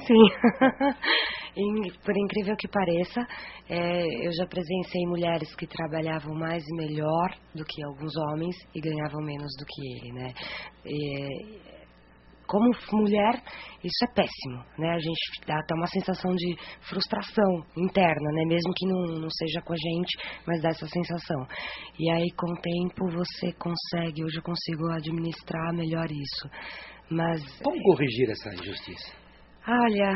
sim. Por incrível que pareça, é, eu já presenciei mulheres que trabalhavam mais e melhor do que alguns homens e ganhavam menos do que ele, né? E, como mulher, isso é péssimo, né? A gente dá até uma sensação de frustração interna, né? Mesmo que não, não seja com a gente, mas dá essa sensação. E aí, com o tempo, você consegue, hoje eu consigo administrar melhor isso. Mas... Como corrigir essa injustiça? Olha,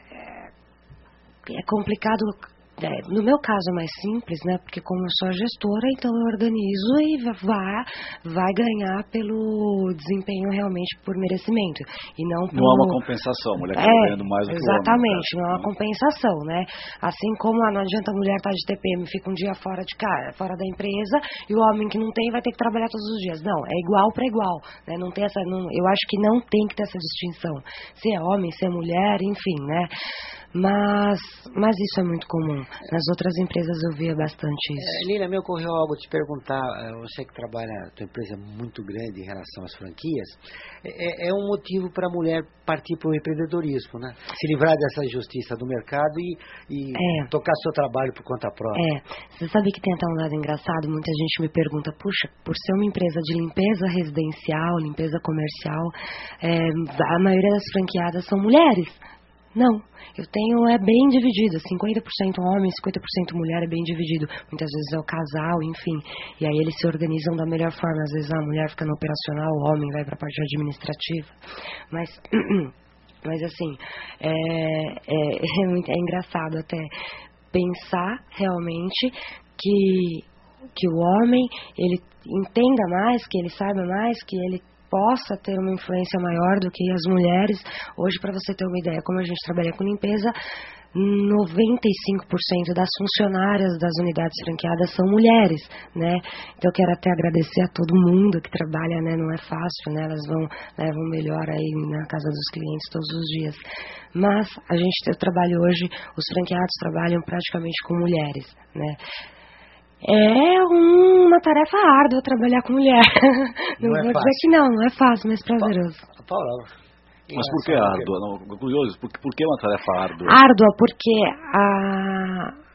é, é complicado... É, no meu caso é mais simples, né? Porque como eu sou a gestora, então eu organizo e vai, vai ganhar pelo desempenho realmente por merecimento. E não por... Não há uma compensação, a mulher que está é, ganhando mais do que o homem. Exatamente, não é uma compensação, né? Assim como ah, não adianta a mulher estar de T P M, fica um dia fora de casa, fora da empresa, e o homem que não tem vai ter que trabalhar todos os dias. Não, é igual para igual, né? Não tem essa, não, eu acho que não tem que ter essa distinção. Se é homem, se é mulher, enfim, né? Mas, mas isso é muito comum. Nas outras empresas eu via bastante isso. É, Lina, me ocorreu algo te perguntar, você que trabalha, tua empresa é muito grande em relação às franquias, é, é um motivo para a mulher partir para o empreendedorismo, né? Se livrar dessa injustiça do mercado e, e é. tocar seu trabalho por conta própria. É, você sabe que tem até um lado engraçado, muita gente me pergunta, puxa, por ser uma empresa de limpeza residencial, limpeza comercial, é, a maioria das franqueadas são mulheres. Não, eu tenho, é bem dividido, cinquenta por cento homem, cinquenta por cento mulher, é bem dividido. Muitas vezes é o casal, enfim, e aí eles se organizam da melhor forma. Às vezes a mulher fica no operacional, o homem vai para a parte administrativa. Mas, mas assim, é, é, é, é engraçado até pensar realmente que, que o homem, ele entenda mais, que ele saiba mais, que ele possa ter uma influência maior do que as mulheres. Hoje, para você ter uma ideia, como a gente trabalha com limpeza, noventa e cinco por cento das funcionárias das unidades franqueadas são mulheres, né? Então eu quero até agradecer a todo mundo que trabalha, né? Não é fácil, né? Elas vão, levam melhor aí na casa dos clientes todos os dias. Mas a gente, eu trabalho hoje, os franqueados trabalham praticamente com mulheres, né? É uma tarefa árdua trabalhar com mulher. Não, não vou é dizer que não, não é fácil, mas prazeroso. Paula. Mas por que árdua? Não, curioso, por, por que uma tarefa árdua? Árdua porque a...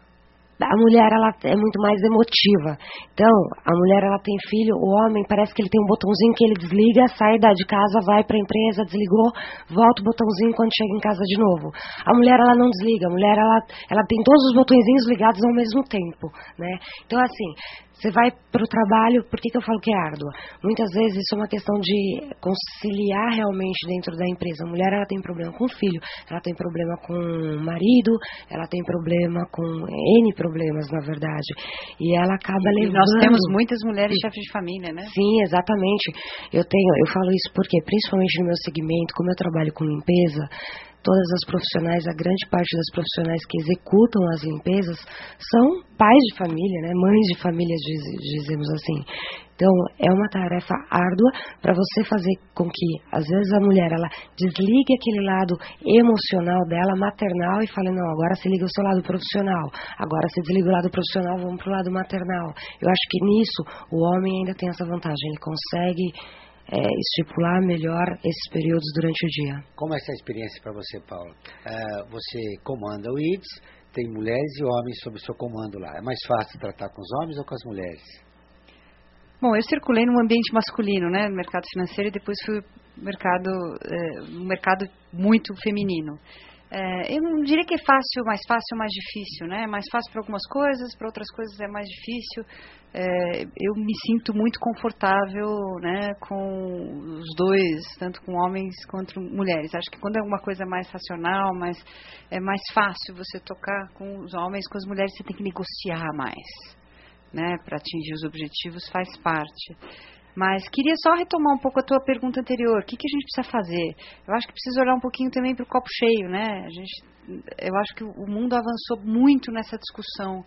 A mulher, ela é muito mais emotiva. Então, a mulher, ela tem filho, o homem parece que ele tem um botãozinho que ele desliga, sai de casa, vai para a empresa, desligou, volta o botãozinho quando chega em casa de novo. A mulher, ela não desliga, a mulher, ela, ela tem todos os botõezinhos ligados ao mesmo tempo, né? Então, assim, você vai para o trabalho, por que que eu falo que é árdua? Muitas vezes isso é uma questão de conciliar realmente dentro da empresa. A mulher, ela tem problema com o filho, ela tem problema com o marido, ela tem problema com N problemas, na verdade. E ela acaba levando... E nós temos muitas mulheres chefes de família, né? Sim, exatamente. Eu tenho, eu falo isso porque, principalmente no meu segmento, como eu trabalho com limpeza, todas as profissionais, a grande parte das profissionais que executam as limpezas são pais de família, né? Mães de família, diz, dizemos assim. Então, é uma tarefa árdua para você fazer com que, às vezes, a mulher, ela desligue aquele lado emocional dela, maternal, e fale, não, agora se liga o seu lado profissional. Agora se desliga o lado profissional, vamos para o lado maternal. Eu acho que nisso, o homem ainda tem essa vantagem. Ele consegue é, estipular melhor esses períodos durante o dia. Como é essa experiência para você, Paula? Uh, você comanda o I D S, tem mulheres e homens sob o seu comando lá. É mais fácil tratar com os homens ou com as mulheres? Bom, eu circulei num ambiente masculino, né, no mercado financeiro, e depois fui no mercado, é, um mercado muito feminino. É, eu não diria que é fácil, mais fácil ou mais difícil, né? É mais fácil para algumas coisas, para outras coisas é mais difícil. É, eu me sinto muito confortável, né, com os dois, tanto com homens quanto mulheres. Acho que quando é uma coisa mais racional, mais, é mais fácil você tocar com os homens, com as mulheres você tem que negociar mais, né, para atingir os objetivos, faz parte. Mas queria só retomar um pouco a tua pergunta anterior. O que, que a gente precisa fazer? Eu acho que precisa olhar um pouquinho também para o copo cheio, né? A gente, eu acho que o mundo avançou muito nessa discussão,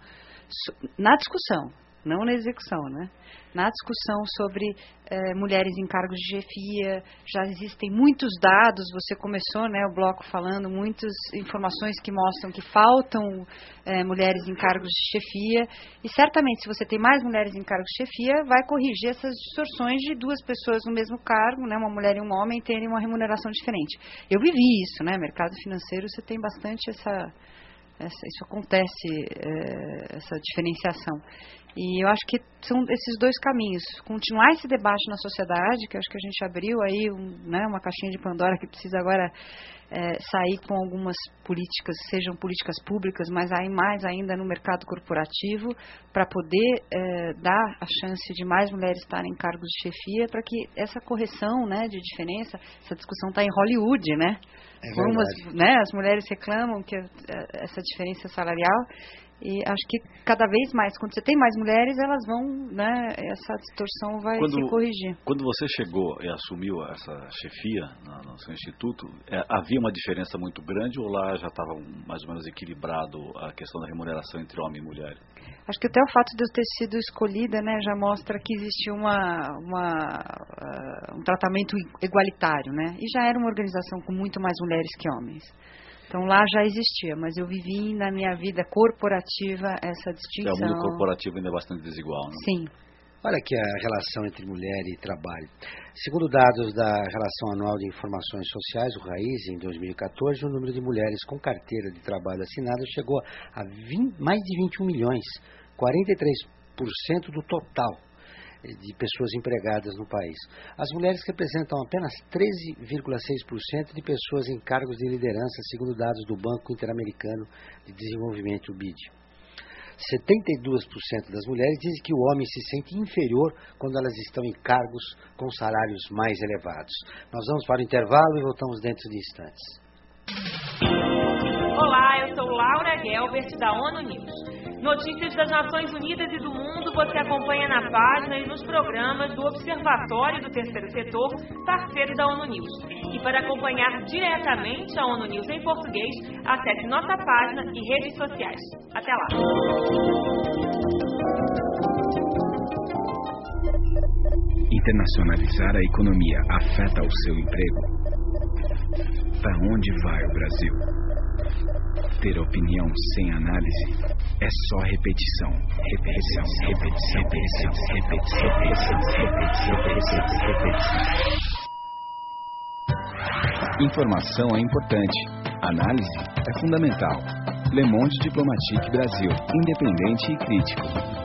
na discussão, não na execução, né? Na discussão sobre eh, mulheres em cargos de chefia. Já existem muitos dados, você começou, né, o bloco falando, muitas informações que mostram que faltam eh, mulheres em cargos de chefia, e certamente se você tem mais mulheres em cargos de chefia, vai corrigir essas distorções de duas pessoas no mesmo cargo, né, uma mulher e um homem, terem uma remuneração diferente. Eu vivi isso, né, mercado financeiro, você tem bastante essa... Essa, isso acontece, é, essa diferenciação. E eu acho que são esses dois caminhos. Continuar esse debate na sociedade, que eu acho que a gente abriu aí um, né, uma caixinha de Pandora que precisa agora é, sair com algumas políticas, sejam políticas públicas, mas aí mais ainda no mercado corporativo, para poder é, dar a chance de mais mulheres estarem em cargos de chefia, para que essa correção, né, de diferença, essa discussão está em Hollywood, né? É Como as, né, as mulheres reclamam que essa diferença salarial, e acho que cada vez mais, quando você tem mais mulheres, elas vão, né, essa distorção vai quando, se corrigir. Quando você chegou e assumiu essa chefia no, no seu instituto, é, havia uma diferença muito grande ou lá já estava mais ou menos equilibrado a questão da remuneração entre homem e mulher? Acho que até o fato de eu ter sido escolhida, né, já mostra que existe uma, uma, uh, um tratamento igualitário, né? E já era uma organização com muito mais mulheres que homens. Então lá já existia, mas eu vivi na minha vida corporativa essa distinção. É, o mundo corporativo ainda é bastante desigual, né? Sim. Olha aqui a relação entre mulher e trabalho. Segundo dados da Relação Anual de Informações Sociais, o RAIS, em dois mil e quatorze, o número de mulheres com carteira de trabalho assinada chegou a vinte, mais de vinte e um milhões, quarenta e três por cento do total de pessoas empregadas no país. As mulheres representam apenas treze vírgula seis por cento de pessoas em cargos de liderança, segundo dados do Banco Interamericano de Desenvolvimento, o B I D. setenta e dois por cento das mulheres dizem que o homem se sente inferior quando elas estão em cargos com salários mais elevados. Nós vamos para o intervalo e voltamos dentro de instantes. Olá, eu sou Laura Gelbert, da ONU News. Notícias das Nações Unidas e do mundo você acompanha na página e nos programas do Observatório do Terceiro Setor, parceiro da ONU News. E para acompanhar diretamente a ONU News em português, acesse nossa página e redes sociais. Até lá! Internacionalizar a economia afeta o seu emprego? Para onde vai o Brasil? Ter opinião sem análise é só repetição, repetição, repetição, repetição, repetição, repetição, repetição, repetição. Informação é importante, análise é fundamental. Le Monde Diplomatique Brasil, independente e crítico.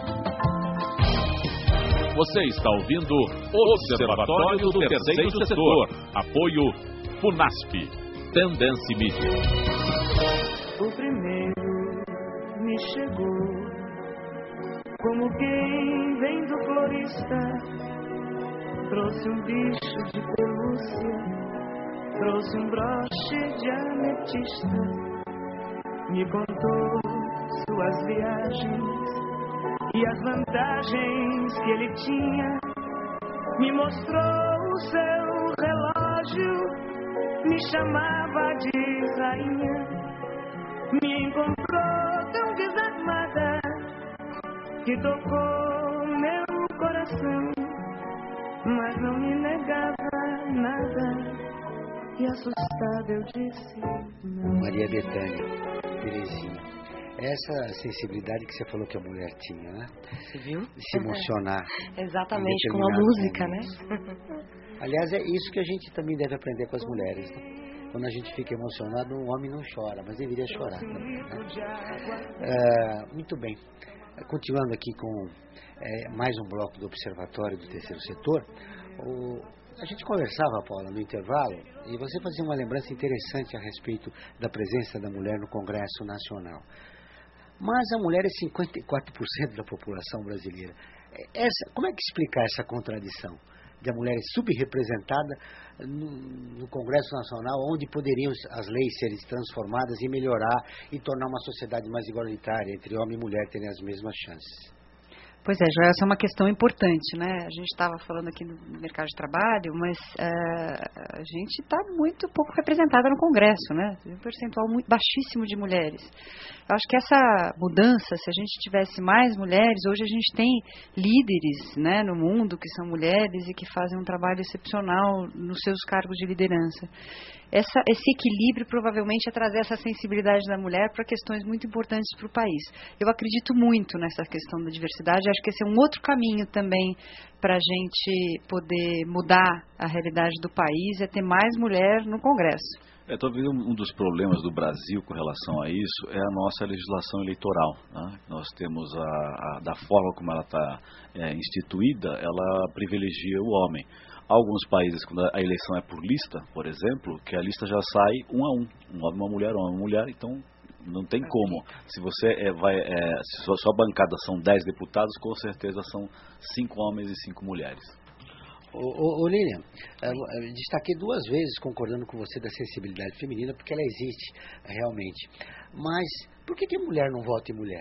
Você está ouvindo o Observatório do Terceiro Setor. Apoio FUNASP, Tendência Mídia. O primeiro me chegou como quem vem do florista. Trouxe um bicho de pelúcia, trouxe um broche de ametista. Me contou suas viagens e as vantagens que ele tinha. Me mostrou o seu relógio, me chamava de rainha. Me encontrou tão desarmada que tocou meu coração, mas não me negava nada. E assustada eu disse não. Maria Bethânia, Terezinha. Essa sensibilidade que você falou que a mulher tinha, né? Você viu? De se emocionar. Exatamente, com a música, momentos. né? Aliás, é isso que a gente também deve aprender com as mulheres, né? Quando a gente fica emocionado, o homem não chora, mas deveria chorar também, né? É, muito bem. Continuando aqui com é, mais um bloco do Observatório do Terceiro Setor, o, a gente conversava, Paula, no intervalo, e você fazia uma lembrança interessante a respeito da presença da mulher no Congresso Nacional. Mas a mulher é cinquenta e quatro por cento da população brasileira. Essa, como é que explicar essa contradição? De a mulher subrepresentada no, no Congresso Nacional, onde poderiam as leis serem transformadas e melhorar e tornar uma sociedade mais igualitária, entre homem e mulher terem as mesmas chances. Pois é, já essa é uma questão importante, né? A gente estava falando aqui no mercado de trabalho, mas uh, a gente está muito pouco representada no Congresso, né? Tem um percentual muito baixíssimo de mulheres. Eu acho que essa mudança, se a gente tivesse mais mulheres, hoje a gente tem líderes, né, no mundo que são mulheres e que fazem um trabalho excepcional nos seus cargos de liderança. Essa, esse equilíbrio provavelmente é trazer essa sensibilidade da mulher para questões muito importantes para o país. Eu acredito muito nessa questão da diversidade, acho que esse é um outro caminho também para a gente poder mudar a realidade do país, é ter mais mulher no Congresso. É, talvez um, um dos problemas do Brasil com relação a isso é a nossa legislação eleitoral, né? Nós temos, a, a, da forma como ela está é, instituída, ela privilegia o homem. Alguns países, quando a eleição é por lista, por exemplo, que a lista já sai um a um, um homem, uma mulher, um homem, uma mulher, então não tem como. Se você é, vai, é, se sua, sua bancada são dez deputados, com certeza são cinco homens e cinco mulheres. Ô, ô, ô Lilian, eu destaquei duas vezes concordando com você da sensibilidade feminina, porque ela existe realmente. Mas por que, que a mulher não vota em mulher?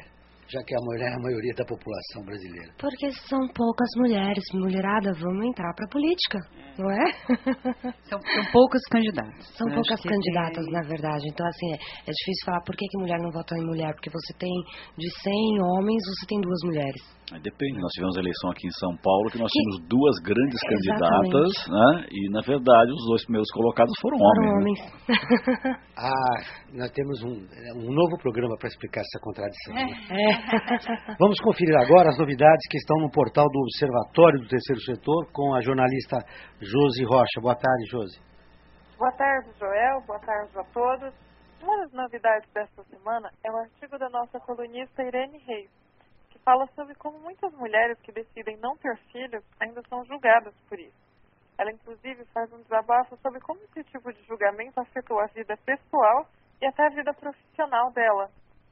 já que a mulher é a maioria da população brasileira? Porque são poucas mulheres. Mulherada, vamos entrar para a política, não é? São, são poucos candidatos. São Eu poucas candidatas, tem... na verdade. Então, assim, é, é difícil falar por que, que mulher não vota em mulher. Porque você tem, de cem homens, você tem duas mulheres. Depende. Nós tivemos a eleição aqui em São Paulo, que nós que... tínhamos duas grandes Exatamente. candidatas, né? E, na verdade, os dois primeiros colocados foram, foram homens. homens. Né? Ah, nós temos um, um novo programa para explicar essa contradição. Né? É. Vamos conferir agora as novidades que estão no portal do Observatório do Terceiro Setor com a jornalista Josi Rocha. Boa tarde, Josi. Boa tarde, Joel. Boa tarde a todos. Uma das novidades desta semana é o artigo da nossa colunista Irene Reis, que fala sobre como muitas mulheres que decidem não ter filhos ainda são julgadas por isso. Ela, inclusive, faz um desabafo sobre como esse tipo de julgamento afetou a vida pessoal e até a vida profissional dela,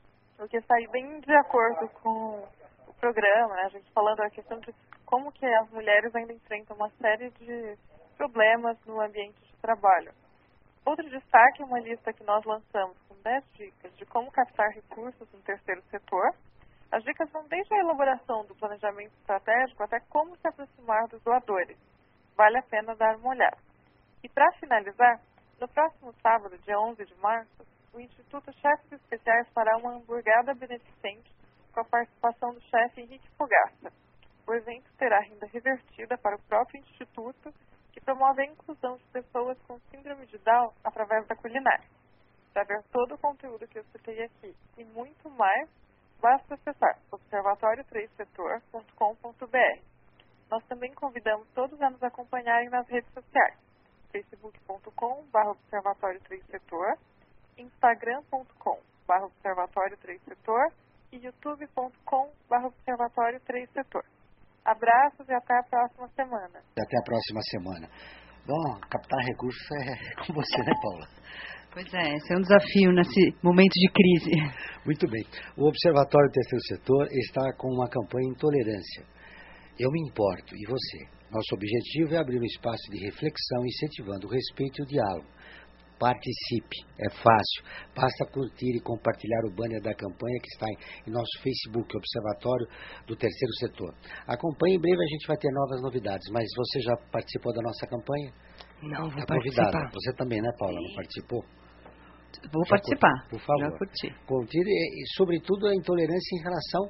o que está aí bem de acordo com o programa, né? A gente falando a questão de como que as mulheres ainda enfrentam uma série de problemas no ambiente de trabalho. Outro destaque é uma lista que nós lançamos com dez dicas de como captar recursos no terceiro setor. As dicas vão desde a elaboração do planejamento estratégico até como se aproximar dos doadores. Vale a pena dar uma olhada. E para finalizar, no próximo sábado, dia onze de março, o Instituto Chefes Especiais fará uma hamburgada beneficente com a participação do chefe Henrique Fogassa. O evento terá renda revertida para o próprio Instituto, que promove a inclusão de pessoas com síndrome de Down através da culinária. Para ver todo o conteúdo que eu citei aqui e muito mais, basta acessar observatório três setor ponto com ponto b r. Nós também convidamos todos a nos acompanharem nas redes sociais, facebook ponto com barra observatório três setor, instagram ponto com barra observatório três setor e youtube ponto com barra observatório três setor. Abraços e até a próxima semana. Até a próxima semana. Bom, captar recursos é com você, né, Paula? Pois é, esse é um desafio nesse momento de crise. Muito bem. O Observatório Terceiro Setor está com uma campanha Intolerância. Eu me importo, e você? Nosso objetivo é abrir um espaço de reflexão, incentivando o respeito e o diálogo. Participe, é fácil, basta curtir e compartilhar o banner da campanha que está em nosso Facebook, Observatório do Terceiro Setor. Acompanhe, em breve a gente vai ter novas novidades, mas você já participou da nossa campanha? Não, vou tá participar. Convidada. Você também, né, Paula? Não participou? Vou já participar. Curti, por favor. Já curti. Curtir e, e, sobretudo, a intolerância em relação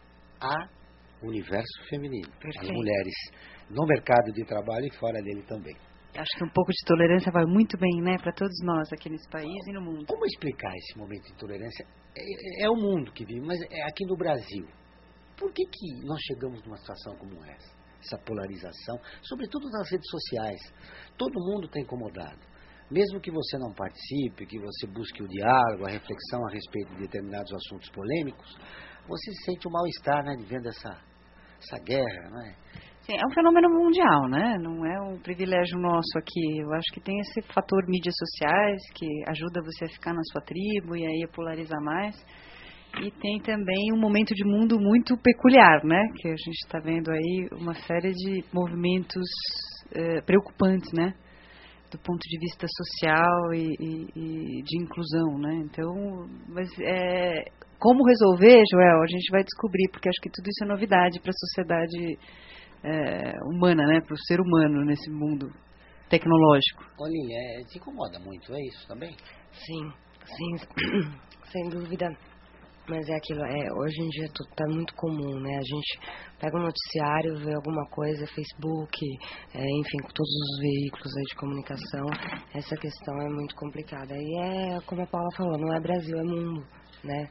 ao universo feminino, Perfeito. As mulheres no mercado de trabalho e fora dele também. Acho que um pouco de tolerância vai muito bem, né, para todos nós aqui nesse país e no mundo. Como explicar esse momento de intolerância? É, é o mundo que vive, mas é aqui no Brasil. Por que que nós chegamos numa situação como essa? Essa polarização, sobretudo nas redes sociais. Todo mundo está incomodado. Mesmo que você não participe, que você busque o diálogo, a reflexão a respeito de determinados assuntos polêmicos, você sente o mal-estar, né, de vendo essa, essa guerra, não é? Sim, é um fenômeno mundial, né? Não é um privilégio nosso aqui. Eu acho que tem esse fator mídias sociais que ajuda você a ficar na sua tribo e aí a polarizar mais. E tem também um momento de mundo muito peculiar, né? Que a gente está vendo aí uma série de movimentos eh, preocupantes, né? Do ponto de vista social e, e, e de inclusão, né? Então, mas é, como resolver, Joel, a gente vai descobrir, porque acho que tudo isso é novidade para a sociedade É, humana, né, para o ser humano nesse mundo tecnológico. Olha, é, te incomoda muito, é isso também? Sim, sim, sem dúvida. Mas é aquilo, é, hoje em dia está muito comum, né? A gente pega um noticiário, vê alguma coisa, Facebook, é, enfim, com todos os veículos aí de comunicação, essa questão é muito complicada. E é, como a Paula falou, não é Brasil, é mundo, né?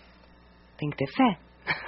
Tem que ter fé.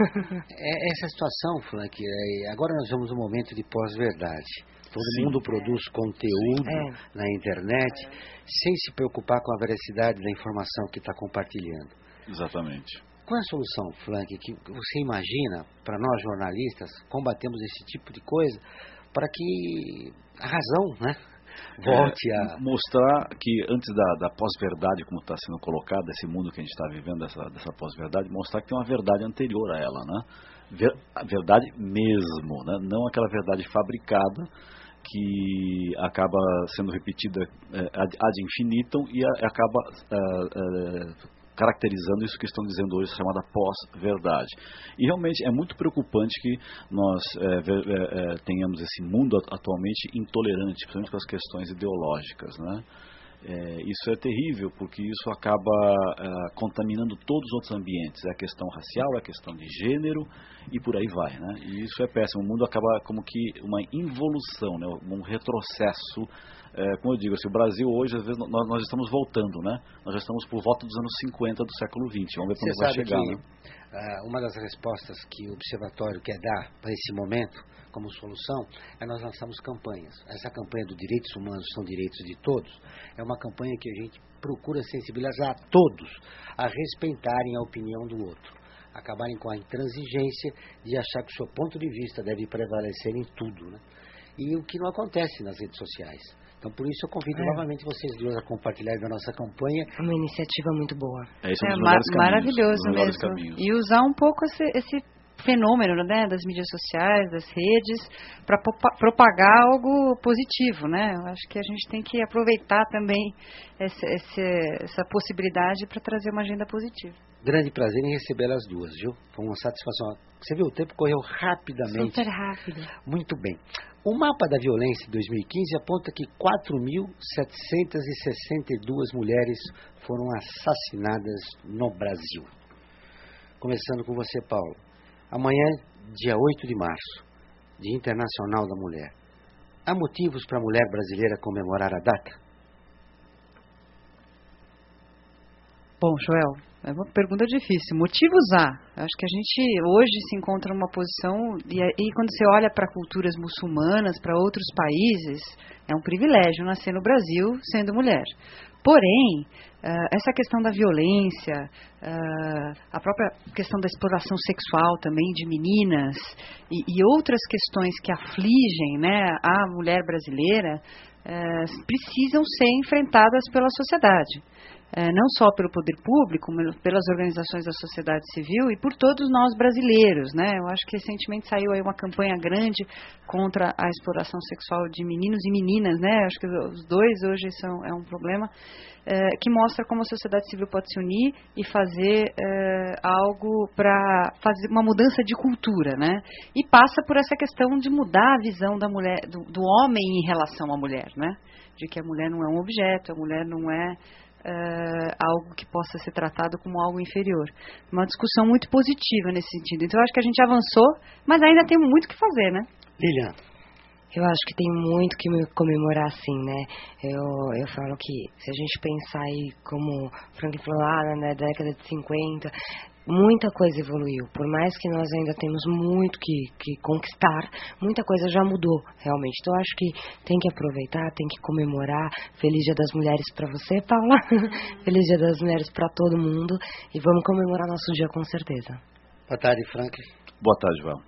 É, essa situação, Frank, é, agora nós vamos num momento de pós-verdade. Todo Sim. mundo produz conteúdo é. na internet sem se preocupar com a veracidade da informação que está compartilhando. Exatamente. Qual é a solução, Frank, que você imagina para nós jornalistas combatemos esse tipo de coisa para que a razão, né, volte é, a... mostrar que antes da, da pós-verdade, como está sendo colocado, esse mundo que a gente está vivendo, dessa, dessa pós-verdade, mostrar que tem uma verdade anterior a ela, né? Ver, a verdade mesmo, né? Não aquela verdade fabricada que acaba sendo repetida é, ad, ad infinitum e a, acaba é, é, caracterizando isso que estão dizendo hoje, chamada pós-verdade. E realmente é muito preocupante que nós é, é, é, tenhamos esse mundo atualmente intolerante, principalmente com as questões ideológicas, né? É, isso é terrível, porque isso acaba é, contaminando todos os outros ambientes. É a questão racial, é a questão de gênero e por aí vai, né? E isso é péssimo. O mundo acaba como que uma involução, né? Um retrocesso. É, como eu digo, assim, o Brasil hoje, às vezes, nós, nós estamos voltando, né? Nós já estamos por volta dos anos cinquenta do século vinte. Vamos ver quando vai chegar, que, né? Uh, uma das respostas que o Observatório quer dar para esse momento, como solução, é nós lançamos campanhas. Essa campanha do Direitos Humanos são Direitos de Todos, é uma campanha que a gente procura sensibilizar a todos a respeitarem a opinião do outro, acabarem com a intransigência de achar que o seu ponto de vista deve prevalecer em tudo, né? E o que não acontece nas redes sociais. Então, por isso, eu convido é. novamente vocês duas a compartilhar da nossa campanha. É uma iniciativa muito boa. É, isso é, é um mar caminhos, maravilhoso um mesmo. Caminhos. E usar um pouco esse, esse fenômeno, né, das mídias sociais, das redes, para propagar algo positivo, né? Eu acho que a gente tem que aproveitar também esse, esse, essa possibilidade para trazer uma agenda positiva. Grande prazer em recebê-las duas, viu? Foi uma satisfação. Você viu, o tempo correu rapidamente. Super rápido. Muito bem. O mapa da violência de dois mil e quinze aponta que quatro mil setecentas e sessenta e duas mulheres foram assassinadas no Brasil. Começando com você, Paulo. Amanhã, dia oito de março, Dia Internacional da Mulher. Há motivos para a mulher brasileira comemorar a data? Bom, Joel, é uma pergunta difícil. Motivos há. Acho que a gente hoje se encontra numa posição, e, e quando você olha para culturas muçulmanas, para outros países, é um privilégio nascer no Brasil sendo mulher. Porém, uh, essa questão da violência, uh, a própria questão da exploração sexual também de meninas e, e outras questões que afligem, né, a mulher brasileira, uh, precisam ser enfrentadas pela sociedade. É, não só pelo poder público, mas pelas organizações da sociedade civil e por todos nós brasileiros, né? Eu acho que recentemente saiu aí uma campanha grande contra a exploração sexual de meninos e meninas, né? Acho que os dois hoje são, é um problema é, que mostra como a sociedade civil pode se unir e fazer é, algo para fazer uma mudança de cultura, né? E passa por essa questão de mudar a visão da mulher, do, do homem em relação à mulher, né? De que a mulher não é um objeto, a mulher não é Uh, algo que possa ser tratado como algo inferior. Uma discussão muito positiva nesse sentido. Então, eu acho que a gente avançou, mas ainda tem muito que fazer, né? Lilian. Eu acho que tem muito que comemorar, sim, né? Eu, eu falo que, se a gente pensar aí, como Franklin falou lá, na década de cinquenta, muita coisa evoluiu. Por mais que nós ainda temos muito que, que conquistar, muita coisa já mudou, realmente. Então, eu acho que tem que aproveitar, tem que comemorar. Feliz Dia das Mulheres para você, Paula. Feliz Dia das Mulheres para todo mundo. E vamos comemorar nosso dia, com certeza. Boa tarde, Franklin. Boa tarde, Val.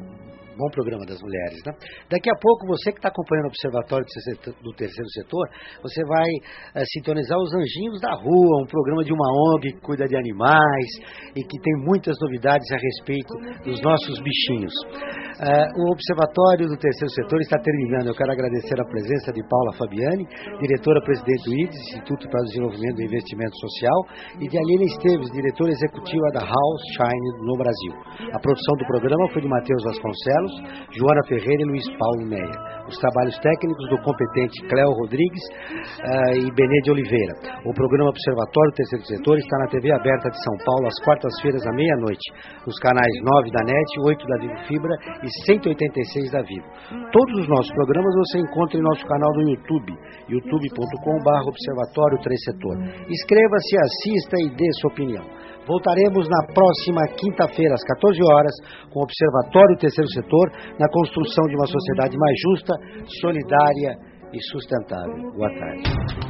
Bom programa das mulheres, né? Daqui a pouco, você que está acompanhando o Observatório do Terceiro Setor, você vai é, sintonizar os Anjinhos da Rua, um programa de uma O N G que cuida de animais e que tem muitas novidades a respeito dos nossos bichinhos. É, o Observatório do Terceiro Setor está terminando. Eu quero agradecer a presença de Paula Fabiani, diretora-presidente do I D S, Instituto para o Desenvolvimento do Investimento Social, e de Aline Esteves, diretora executiva da House Shine no Brasil. A produção do programa foi de Matheus Vasconcelos, Joana Ferreira e Luiz Paulo Meia. Os trabalhos técnicos do competente Cléo Rodrigues uh, e Benê de Oliveira. O programa Observatório Terceiro Setor está na T V aberta de São Paulo às quartas-feiras à meia-noite, nos canais nove da NET, oito da Vivo Fibra e cento e oitenta e seis da Vivo. Todos os nossos programas você encontra em nosso canal no YouTube, youtube ponto com barra Observatório Terceiro Setor. Inscreva-se, assista e dê sua opinião. Voltaremos na próxima quinta-feira, às quatorze horas, com o Observatório Terceiro Setor, na construção de uma sociedade mais justa, solidária e sustentável. Boa tarde.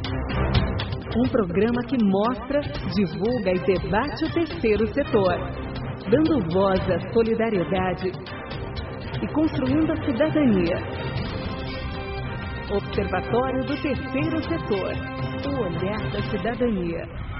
Um programa que mostra, divulga e debate o terceiro setor, dando voz à solidariedade e construindo a cidadania. Observatório do Terceiro Setor, o olhar da cidadania.